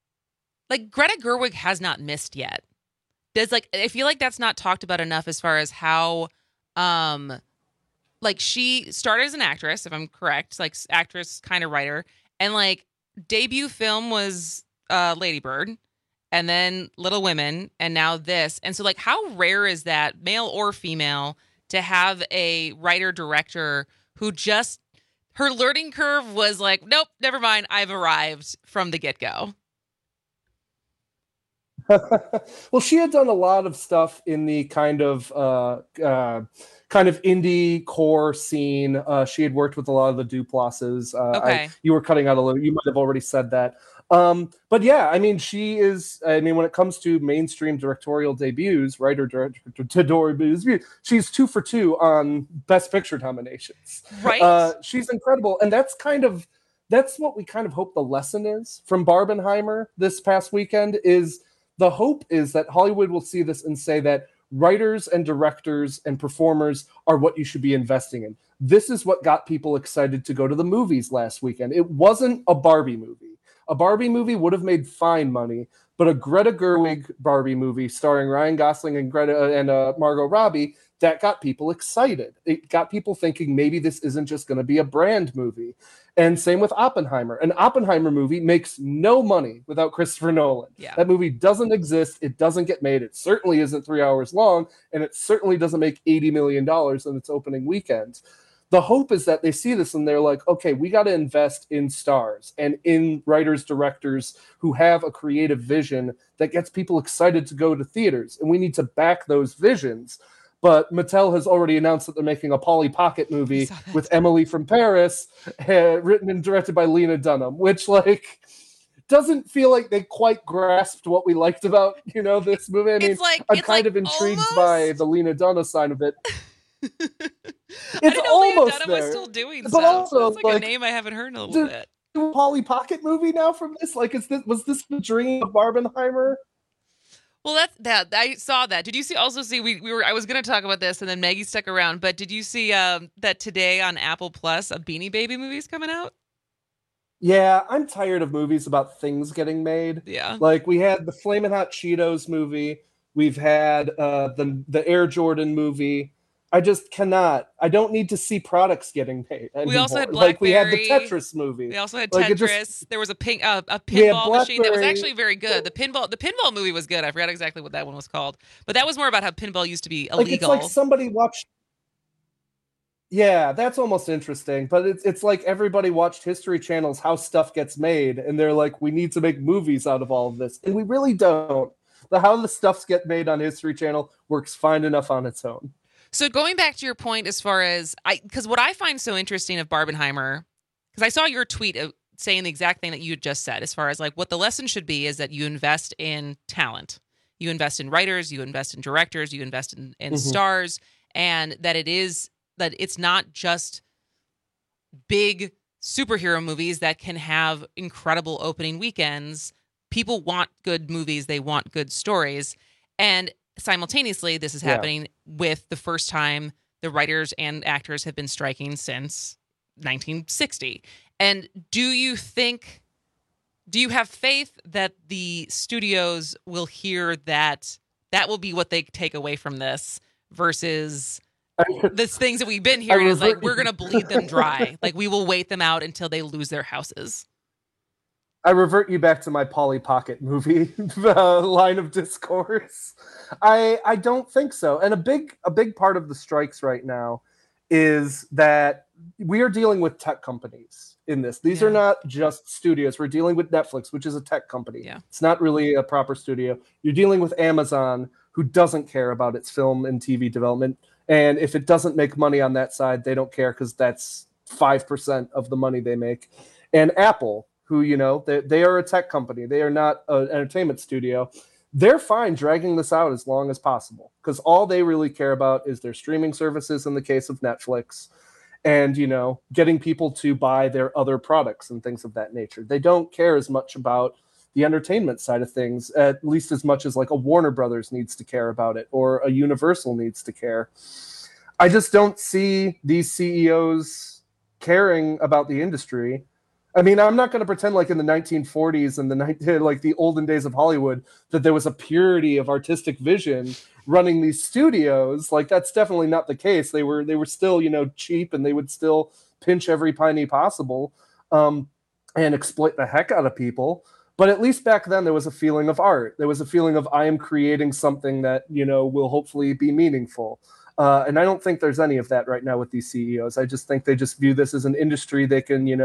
Like Greta Gerwig has not missed yet. Does like I feel like that's not talked about enough as far as how, um, like she started as an actress, if I'm correct, like actress kind of writer, and like debut film was uh, Lady Bird, and then Little Women, and now this. And so, like, how rare is that, male or female, to have a writer director who just her learning curve was like, nope, never mind, I've arrived from the get go. Well, she had done a lot of stuff in the kind of uh, uh, kind of indie core scene. Uh, she had worked with a lot of the Duplasses. Uh, Okay. I, you were cutting out a little. You might have already said that. Um, but yeah, I mean, she is. I mean, when it comes to mainstream directorial debuts, writer director debuts, she's two for two on Best Picture nominations. Right. Uh, she's incredible, and that's kind of that's what we kind of hope the lesson is from Barbenheimer this past weekend. Is the hope is that Hollywood will see this and say that writers and directors and performers are what you should be investing in. This is what got people excited to go to the movies last weekend. It wasn't a Barbie movie. A Barbie movie would have made fine money, but a Greta Gerwig Barbie movie starring Ryan Gosling and Greta and uh, Margot Robbie, that got people excited. It got people thinking maybe this isn't just going to be a brand movie. And same with Oppenheimer. An Oppenheimer movie makes no money without Christopher Nolan. Yeah. That movie doesn't exist. It doesn't get made. It certainly isn't three hours long, and it certainly doesn't make eighty million dollars in its opening weekend. The hope is that they see this and they're like, okay, we got to invest in stars and in writers, directors who have a creative vision that gets people excited to go to theaters. And we need to back those visions. But Mattel has already announced that they're making a Polly Pocket movie with Emily from Paris, uh, written and directed by Lena Dunham, which like doesn't feel like they quite grasped what we liked about, you know, this movie. I mean, It's like- I'm it's kind like of intrigued almost- by the Lena Dunham side of it. I It's didn't know Lena almost Dunham was there. still doing But stuff. also, That's like, like, a name I haven't heard in a little Dude, bit. do a Polly Pocket movie now from this? Like, is this was this the dream of Barbenheimer? Well, that's that. I saw that. Did you see? Also, see we, we were. I was going to talk about this, and then Maggie stuck around. But did you see um, that today on Apple Plus, a Beanie Baby movie's coming out? Yeah, I'm tired of movies about things getting made. Yeah. Like we had the Flamin' Hot Cheetos movie. We've had uh, the the Air Jordan movie. I just cannot. I don't need to see products getting made anymore. We also had like we had the Blackberry. Tetris movie. We also had Like, it Tetris. just- There was a ping, uh, a We had pinball machine that was Blackberry. actually very good. The pinball, the pinball movie was good. I forgot exactly what that one was called, but that was more about how pinball used to be Like it's illegal. like somebody watched. Yeah, that's almost interesting. But it's it's like everybody watched History Channel's How Stuff Gets Made, and they're like, we need to make movies out of all of this, and we really don't. The How the Stuffs Get Made on History Channel works fine enough on its own. So going back to your point, as far as I, because what I find so interesting of Barbenheimer, because I saw your tweet of saying the exact thing that you had just said, as far as like what the lesson should be is that you invest in talent, you invest in writers, you invest in directors, you invest in, in Mhm. stars, and that it is that it's not just big superhero movies that can have incredible opening weekends. People want good movies, they want good stories, and simultaneously, this is Yeah. happening with the first time the writers and actors have been striking since nineteen sixty. And do you think, do you have faith that the studios will hear that that will be what they take away from this versus the things that we've been hearing is like, we're going to bleed them dry. Like, we will wait them out until they lose their houses. I revert you back to my Polly Pocket movie uh, line of discourse. I I don't think so. And a big a big part of the strikes right now is that we are dealing with tech companies in this. These are not just studios. We're dealing with Netflix, which is a tech company. Yeah. It's not really a proper studio. You're dealing with Amazon, who doesn't care about its film and T V development. And if it doesn't make money on that side, they don't care because that's five percent of the money they make. And Apple, who, you know, they, they are a tech company. They are not an entertainment studio. They're fine dragging this out as long as possible because all they really care about is their streaming services in the case of Netflix and, you know, getting people to buy their other products and things of that nature. They don't care as much about the entertainment side of things, at least as much as like a Warner Brothers needs to care about it or a Universal needs to care. I just don't see these C E Os caring about the industry. I mean, I'm not going to pretend like in the nineteen forties and the like the olden days of Hollywood that there was a purity of artistic vision running these studios. Like that's definitely not the case. They were they were still, you know, cheap and they would still pinch every penny possible um, and exploit the heck out of people. But at least back then there was a feeling of art. There was a feeling of I am creating something that, you know, will hopefully be meaningful. Uh, and I don't think there's any of that right now with these C E Os. I just think they just view this as an industry they can, you know,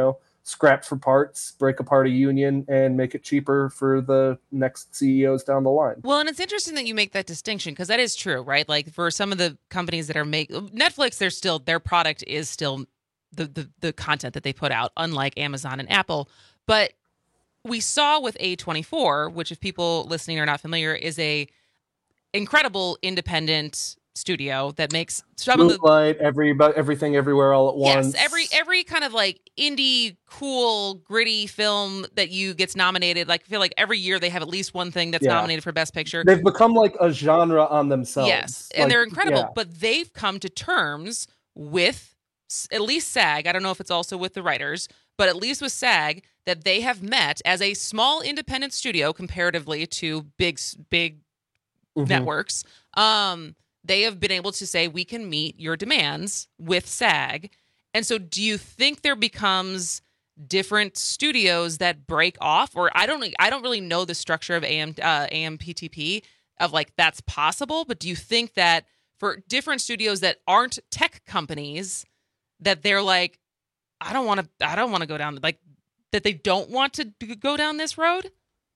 scrap for parts, break apart a union, and make it cheaper for the next C E Os down the line. Well, and it's interesting that you make that distinction because that is true, right? Like for some of the companies that are make Netflix, they're still their product is still the the the content that they put out, unlike Amazon and Apple. But we saw with A twenty-four, which if people listening are not familiar, is a incredible independent studio that makes some of the Moonlight, every everything everywhere all at once. yes, every every kind of like indie, cool, gritty film that you gets nominated. Like I feel like every year they have at least one thing that's Yeah. nominated for Best Picture. They've become like a genre on themselves. Yes, and Like, they're incredible. yeah. But they've come to terms with s- at least SAG. I don't know if it's also with the writers, but at least with SAG that they have met as a small independent studio comparatively to big s- big Mhm. networks. Um, they have been able to say we can meet your demands with SAG. And so do you think there becomes different studios that break off, or I don't I don't really know the structure of A M uh, A M P T P of like that's possible, but do you think that for different studios that aren't tech companies that they're like I don't want to I don't want to go down like that they don't want to d- go down this road?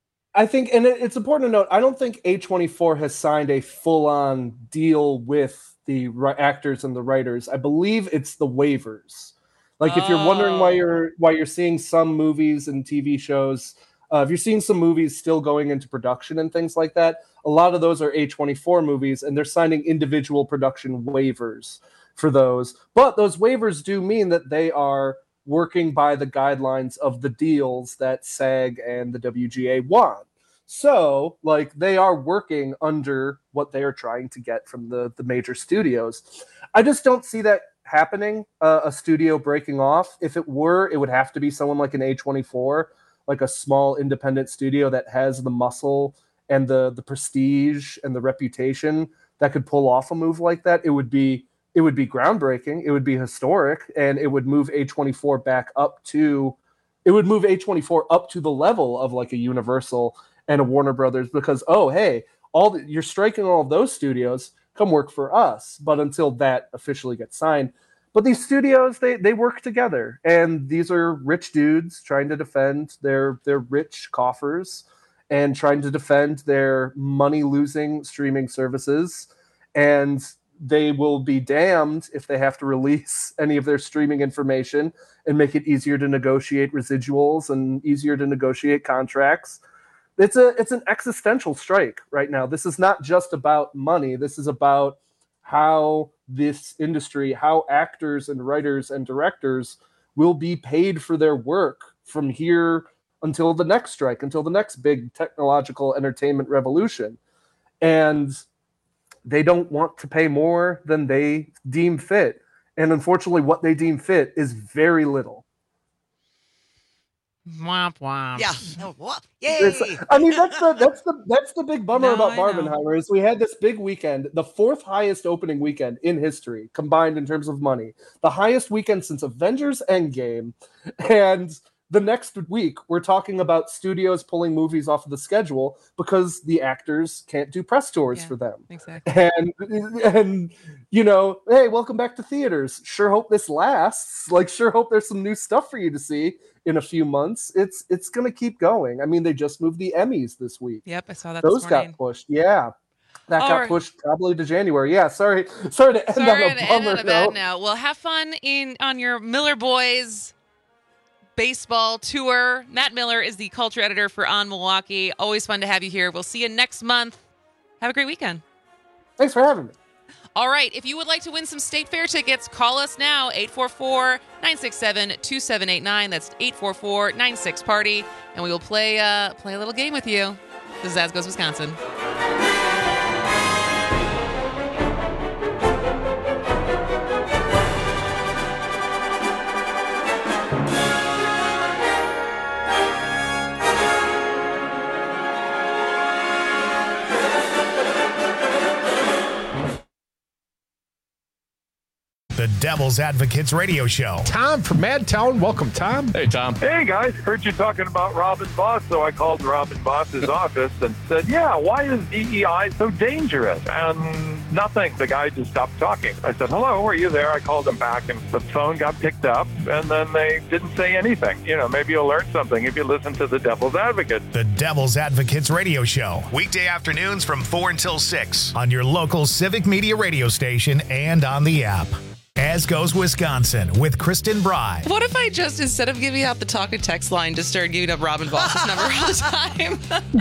I think, and it- it's important to note, I don't think A twenty-four has signed a full-on deal with the ri- actors and the writers. I believe it's the waivers. Like, if you're wondering why you're why you're seeing some movies and T V shows, uh, if you're seeing some movies still going into production and things like that, a lot of those are A twenty-four movies, and they're signing individual production waivers for those. But those waivers do mean that they are working by the guidelines of the deals that SAG and the W G A want. So, like, they are working under what they are trying to get from the, the major studios. I just don't see that happening, uh, a studio breaking off. If it were, it would have to be someone like an A twenty-four, like a small independent studio that has the muscle and the, the prestige and the reputation that could pull off a move like that. It would be it would be groundbreaking. It would be historic, and it would move A twenty-four back up to, it would move A twenty-four up to the level of like a Universal and a Warner Brothers because, oh, hey, all the, you're striking all of those studios, come work for us. But until that officially gets signed, but these studios, they they work together, and these are rich dudes trying to defend their their rich coffers and trying to defend their money losing streaming services, and they will be damned if they have to release any of their streaming information and make it easier to negotiate residuals and easier to negotiate contracts. It's a it's an existential strike right now. This is not just about money. This is about how this industry, how actors and writers and directors will be paid for their work from here until the next strike, until the next big technological entertainment revolution. And they don't want to pay more than they deem fit. And unfortunately, what they deem fit is very little. Womp womp. Yeah. Oh, what? Yay. It's, I mean, that's the that's the that's the big bummer No, about I know. Barbenheimer is we had this big weekend, the fourth highest opening weekend in history, combined in terms of money, the highest weekend since Avengers Endgame, and the next week we're talking about studios pulling movies off of the schedule because the actors can't do press tours Yeah, for them. Exactly. And and you know, hey, welcome back to theaters. Sure hope this lasts. Like, sure hope there's some new stuff for you to see in a few months. It's it's gonna keep going. I mean, they just moved the Emmys this week. Yep, I saw that Those this morning. got pushed. Yeah. That All got right. pushed probably to January. Yeah, sorry. Sorry to end Sorry on a to end bummer on a bad note. note. Well, have fun in on your Miller Boys baseball tour. Matt Miller is the culture editor for On Milwaukee. Always fun to have you here. We'll see you next month. Have a great weekend. Thanks for having me. All right. If you would like to win some State Fair tickets, call us now, eight four four, nine six seven, two seven eight nine. That's eight four four, nine six, party. And we will play, uh, play a little game with you. This is As Goes Wisconsin. The Devil's Advocates Radio Show. Tom from Madtown. Welcome, Tom. Hey, Tom. Hey, guys. Heard you talking about Robin Voss, so I called Robin Voss's office and said, yeah, why is D E I so dangerous? And nothing. The guy just stopped talking. I said, hello, are you there? I called him back, and the phone got picked up, and then they didn't say anything. You know, maybe you'll learn something if you listen to The Devil's Advocate. The Devil's Advocates Radio Show. Weekday afternoons from four until six on your local Civic Media radio station and on the app. As Goes Wisconsin with Kristen Bry. What if I just, instead of giving out the talk and text line, just started giving up Robin Voss's number all the time?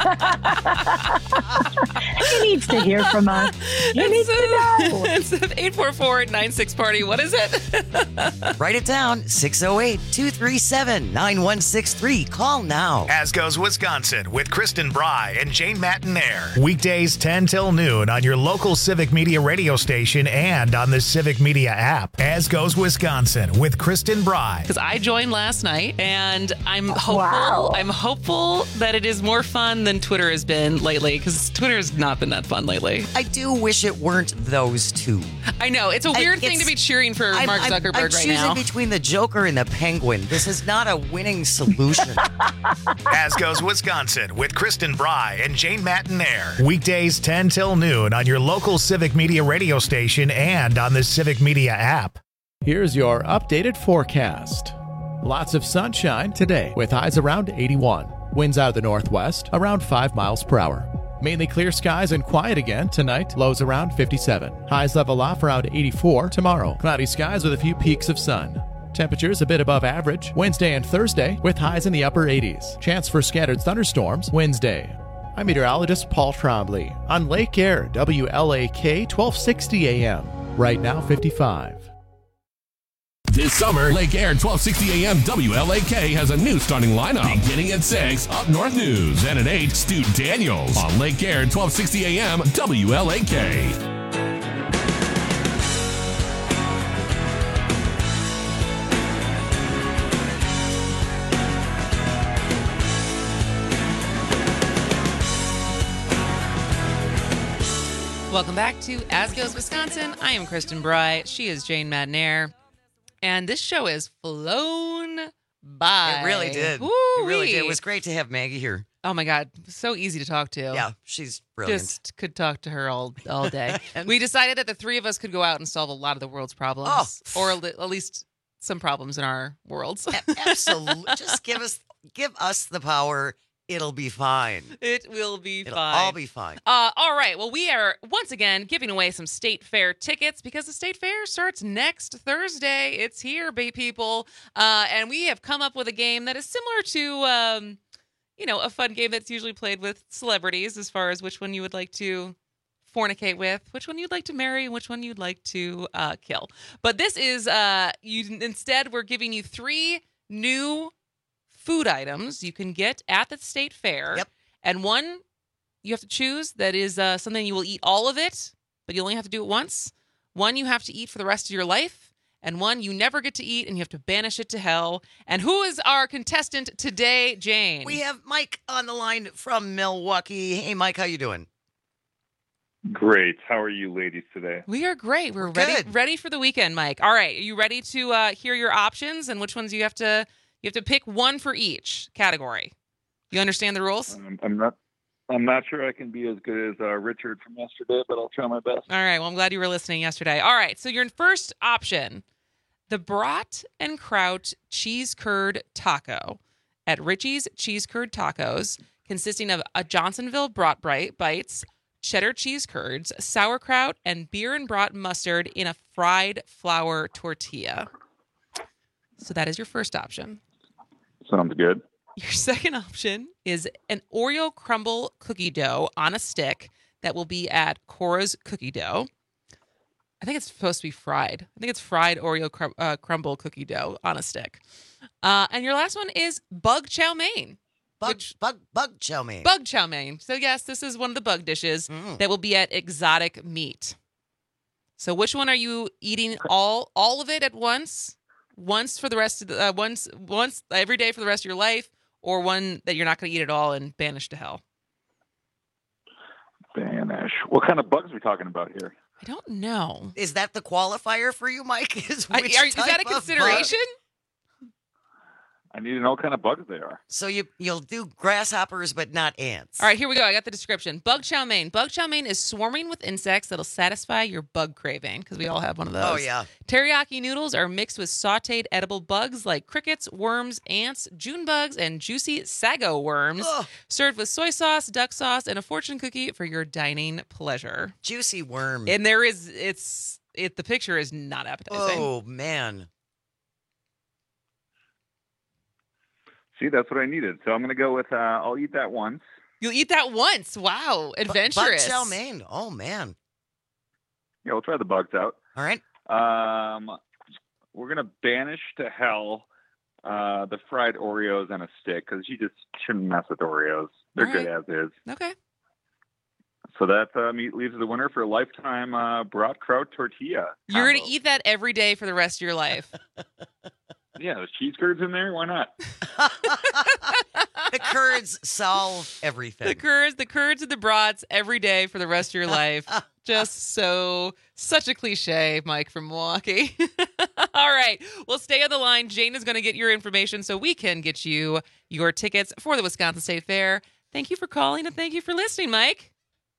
He needs to hear from us. He needs to know. It's eight four four, nine six party. What is it? Write it down. six oh eight, two three seven, nine one six three. Call now. As Goes Wisconsin with Kristen Bry and Jane Mattinaire. Weekdays ten till noon on your local Civic Media radio station and on the Civic Media app. As Goes Wisconsin with Kristen Bry. Because I joined last night, and I'm hopeful. Wow. I'm hopeful that it is more fun than Twitter has been lately. Because Twitter has not been that fun lately. I do wish it weren't those two. I know it's a weird I, thing to be cheering for I'm, Mark I'm, Zuckerberg I'm right choosing now. between the Joker and the Penguin. This is not a winning solution. As Goes Wisconsin with Kristen Bry and Jane Mattinaire. Weekdays ten till noon on your local Civic Media radio station and on the Civic Media app. Here's your updated forecast. Lots of sunshine today with highs around eighty-one. Winds out of the northwest around five miles per hour. Mainly clear skies and quiet again tonight. Lows around fifty-seven. Highs level off around eighty-four tomorrow. Cloudy skies with a few peaks of sun. Temperatures a bit above average Wednesday and Thursday with highs in the upper eighties. Chance for scattered thunderstorms Wednesday. I'm meteorologist Paul Trombley on Lake Air, W L A K twelve sixty A M. Right now fifty-five. This summer, Lake Air twelve sixty A M W L A K has a new starting lineup. Beginning at six, Up North News. And at eight, Stu Daniels. On Lake Air twelve sixty A M W L A K. Welcome back to As Goes Wisconsin. I am Kristen Bry. She is Jane Mattinaire. And this show is flown by. It really did. Woo-wee. It really did. It was great to have Maggie here. Oh my God, so easy to talk to. Yeah, she's brilliant. Just could talk to her all all day. We decided that the three of us could go out and solve a lot of the world's problems, Oh. or at least some problems in our worlds. Absolutely. Just give us give us the power. It'll be fine. It will be It'll fine. all be fine. Uh, all right. Well, we are once again giving away some State Fair tickets because the State Fair starts next Thursday. It's here, bay people. Uh, and we have come up with a game that is similar to, um, you know, a fun game that's usually played with celebrities as far as which one you would like to fornicate with, which one you'd like to marry, and which one you'd like to uh, kill. But this is, uh, you instead, we're giving you three new food items you can get at the State Fair. Yep. And one you have to choose that is uh, something you will eat all of it, but you only have to do it once. One you have to eat for the rest of your life. And one you never get to eat and you have to banish it to hell. And who is our contestant today, Jane? We have Mike on the line from Milwaukee. Hey, Mike, how you doing? Great. How are you ladies today? We are great. We're, We're ready good. ready for the weekend, Mike. All right. Are you ready to uh, hear your options and which ones you have to you have to pick one for each category? You understand the rules? Um, I'm not. I'm not sure I can be as good as uh, Richard from yesterday, but I'll try my best. All right. Well, I'm glad you were listening yesterday. All right. So your first option, the Brat and Kraut cheese curd taco at Richie's Cheese Curd Tacos, consisting of a Johnsonville Brat Bright bites, cheddar cheese curds, sauerkraut, and beer and brat mustard in a fried flour tortilla. So that is your first option. Sounds good. Your second option is an Oreo crumble cookie dough on a stick that will be at Cora's Cookie Dough. I think it's supposed to be fried. I think it's fried Oreo cr- uh, crumble cookie dough on a stick. Uh, and your last one is bug chow mein. Bug, which, bug, bug chow mein. Bug chow mein. So yes, this is one of the bug dishes Mm. that will be at Exotic Meat. So which one are you eating all all of it at once? Once for the rest of the uh, once once every day for the rest of your life, or one that you're not going to eat at all and banish to hell? Banish. What kind of bugs are we talking about here? I don't know. Is that the qualifier for you, Mike? Is, I, which are, is that type a of bug? consideration? I need to know what kind of bugs they are. So you, you'll do grasshoppers, but not ants. All right, here we go. I got the description. Bug chow mein. Bug chow mein is swarming with insects that'll satisfy your bug craving, because we all have one of those. Oh, yeah. Teriyaki noodles are mixed with sautéed edible bugs like crickets, worms, ants, June bugs, and juicy sago worms. Ugh. Served with soy sauce, duck sauce, and a fortune cookie for your dining pleasure. Juicy worm. And there is, it's, it. the picture is not appetizing. Oh, man. See, that's what I needed. So I'm going to go with, uh, I'll eat that once. You'll eat that once. Wow. Adventurous. Bug chow mein. Oh, man. Yeah, we'll try the bugs out. All right. Um, we're going to banish to hell uh, the fried Oreos on a stick, because you just shouldn't mess with Oreos. They're All good right. as is. Okay. So that uh, meat leaves the winner for a lifetime uh, brat kraut tortilla. You're combo. going to eat that every day for the rest of your life. Yeah, there's cheese curds in there. Why not? The curds solve everything. The curds, the curds and the brats every day for the rest of your life. Just so, such a cliche, Mike from Milwaukee. All right. Well, stay on the line. Jane is going to get your information so we can get you your tickets for the Wisconsin State Fair. Thank you for calling and thank you for listening, Mike.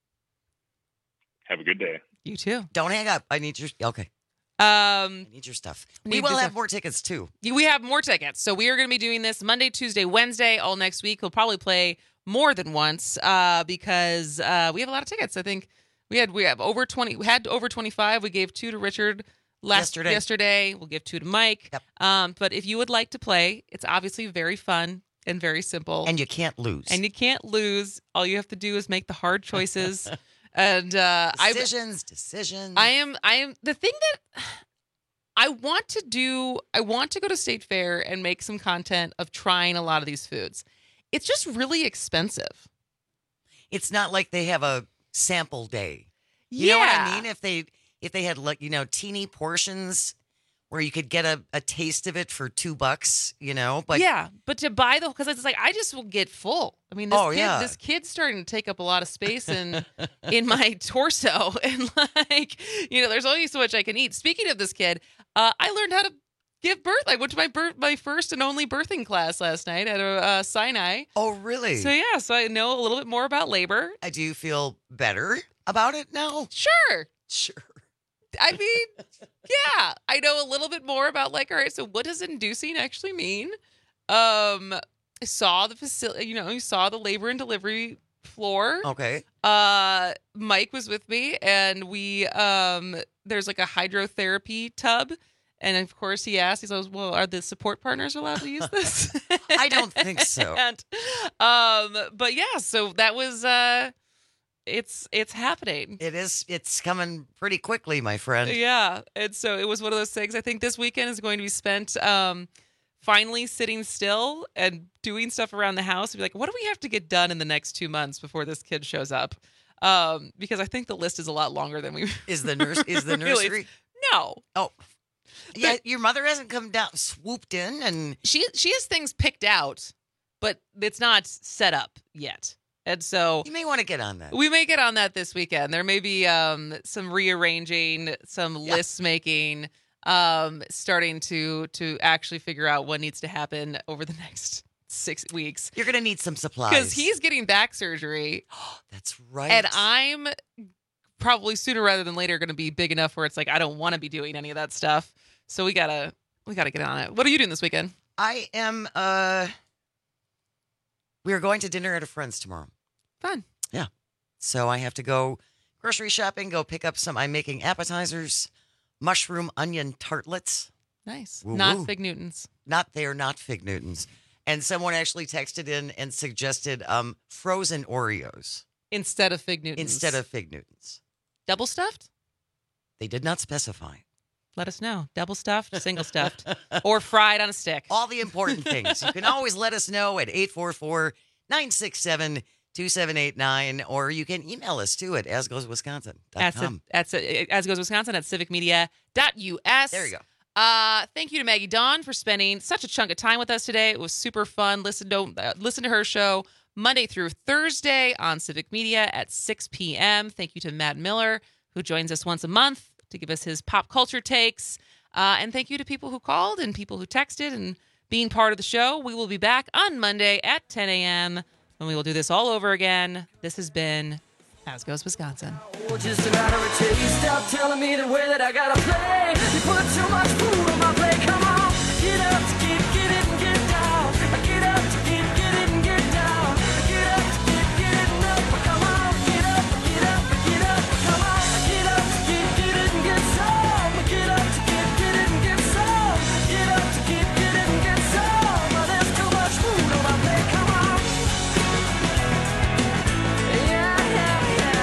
Have a good day. You too. Don't hang up. I need your... Okay. Um, I need your stuff. Need We will your have stuff. more tickets, too. We have more tickets. So we are going to be doing this Monday, Tuesday, Wednesday, all next week. We'll probably play more than once uh, because uh, we have a lot of tickets. I think we had we have over twenty. We had over twenty-five. We gave two to Richard last Yesterday. yesterday. We'll give two to Mike. Yep. Um, but if you would like to play, it's obviously very fun and very simple. And you can't lose. And you can't lose. All you have to do is make the hard choices. and uh, decisions, I, decisions. I am. I am the thing that. I want to do, I want to go to State Fair and make some content of trying a lot of these foods. It's just really expensive. It's not like they have a sample day. You yeah. know what I mean? If they if they had, like, you know, teeny portions where you could get a, a taste of it for two bucks, you know? But yeah, but to buy the, because it's like, I just will get full. I mean, this, Oh, kid, yeah. this kid's starting to take up a lot of space in in my torso. And like, you know, there's only so much I can eat. Speaking of this kid, uh, I learned how to give birth. I went to my birth, my first and only birthing class last night at a uh, Sinai. Oh, really? So yeah, so I know a little bit more about labor. I do feel better about it now. Sure. Sure. I mean, yeah, I know a little bit more about, like, all right, so what does inducing actually mean? Um, I saw the facility, you know, you saw the labor and delivery floor. Okay. Uh, Mike was with me, and we, um, there's like a hydrotherapy tub. And of course, he asked, he says, well, are the support partners allowed to use this? I don't think so. and, um, but yeah, so that was, uh, it's, it's happening. It is. It's coming pretty quickly, my friend. Yeah. And so it was one of those things. I think this weekend is going to be spent um, finally sitting still and doing stuff around the house. Be like, what do we have to get done in the next two months before this kid shows up? Um, because I think the list is a lot longer than we Is the nurse? Is the realized. nursery? No. Oh. Yeah, your mother hasn't come down, swooped in, and she she has things picked out, but it's not set up yet. And so you may want to get on that. We may get on that this weekend. There may be um, some rearranging, some yeah. lists making, um, starting to to actually figure out what needs to happen over the next six weeks. You're going to need some supplies. Because he's getting back surgery. That's right. And I'm probably sooner rather than later going to be big enough where it's like, I don't want to be doing any of that stuff. So we gotta we gotta get on it. What are you doing this weekend? I am. Uh, we are going to dinner at a friend's tomorrow. Fun. Yeah. So I have to go grocery shopping. Go pick up some. I'm making appetizers, mushroom onion tartlets. Nice. Woo-woo. Not Fig Newtons. Not they are not Fig Newtons. And someone actually texted in and suggested um, frozen Oreos instead of Fig Newtons. Instead of Fig Newtons. Double stuffed? They did not specify. Let us know. Double stuffed, single stuffed, or fried on a stick. All the important things. You can always let us know at eight four four, nine six seven, two seven eight nine, or you can email us too at as goes wisconsin dot com. At, at, as goes Wisconsin at civic media dot U S. There you go. Uh, thank you to Maggie Dawn for spending such a chunk of time with us today. It was super fun. Listen to uh, listen to her show Monday through Thursday on Civic Media at six p.m. Thank you to Matt Miller, who joins us once a month to give us his pop culture takes. Uh, and thank you to people who called and people who texted and being part of the show. We will be back on Monday at ten a.m. when we will do this all over again. This has been As Goes Wisconsin. Oh, just a matter of taste. Stop telling me the way that I gotta play. You put too much food on my plate. Come on, get up to get, get it and get down. Get up to get, get it and get down. Get up to get, get it and up. Come on, get up, get up, get up. Come on, get up to get, get it and get some. Get up to get, get it and get some. Get up to get, get it and get some. There's too much food on my plate. Come on. Yeah, yeah.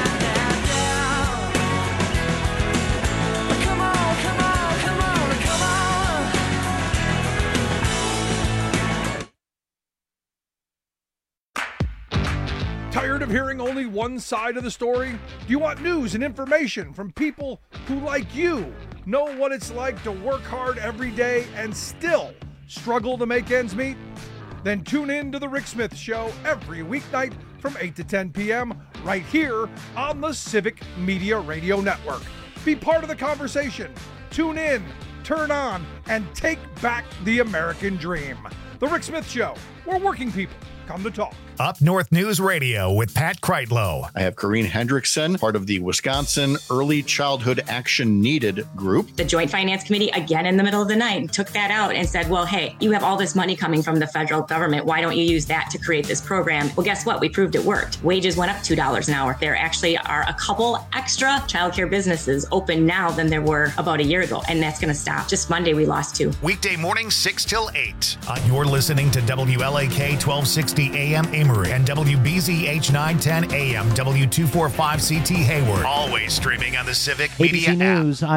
Tired of hearing only one side of the story? Do you want news and information from people who, like you, know what it's like to work hard every day and still struggle to make ends meet? Then tune in to The Rick Smith Show every weeknight from eight to ten p.m. right here on the Civic Media Radio Network. Be part of the conversation. Tune in, turn on, and take back the American dream. The Rick Smith Show, where working people come to talk. Up North News Radio with Pat Kreitlow. I have Corrine Hendrickson, part of the Wisconsin Early Childhood Action Needed group. The Joint Finance Committee, again in the middle of the night, took that out and said, well, hey, you have all this money coming from the federal government. Why don't you use that to create this program? Well, guess what? We proved it worked. Wages went up two dollars an hour. There actually are a couple extra childcare businesses open now than there were about a year ago, and that's going to stop. Just Monday, we lost two. Weekday morning, six till eight. Uh, you're listening to W L A K twelve sixty A M Amory and W B Z H nine ten A M W two forty-five C T Hayward. Always streaming on the Civic A B C Media app. News.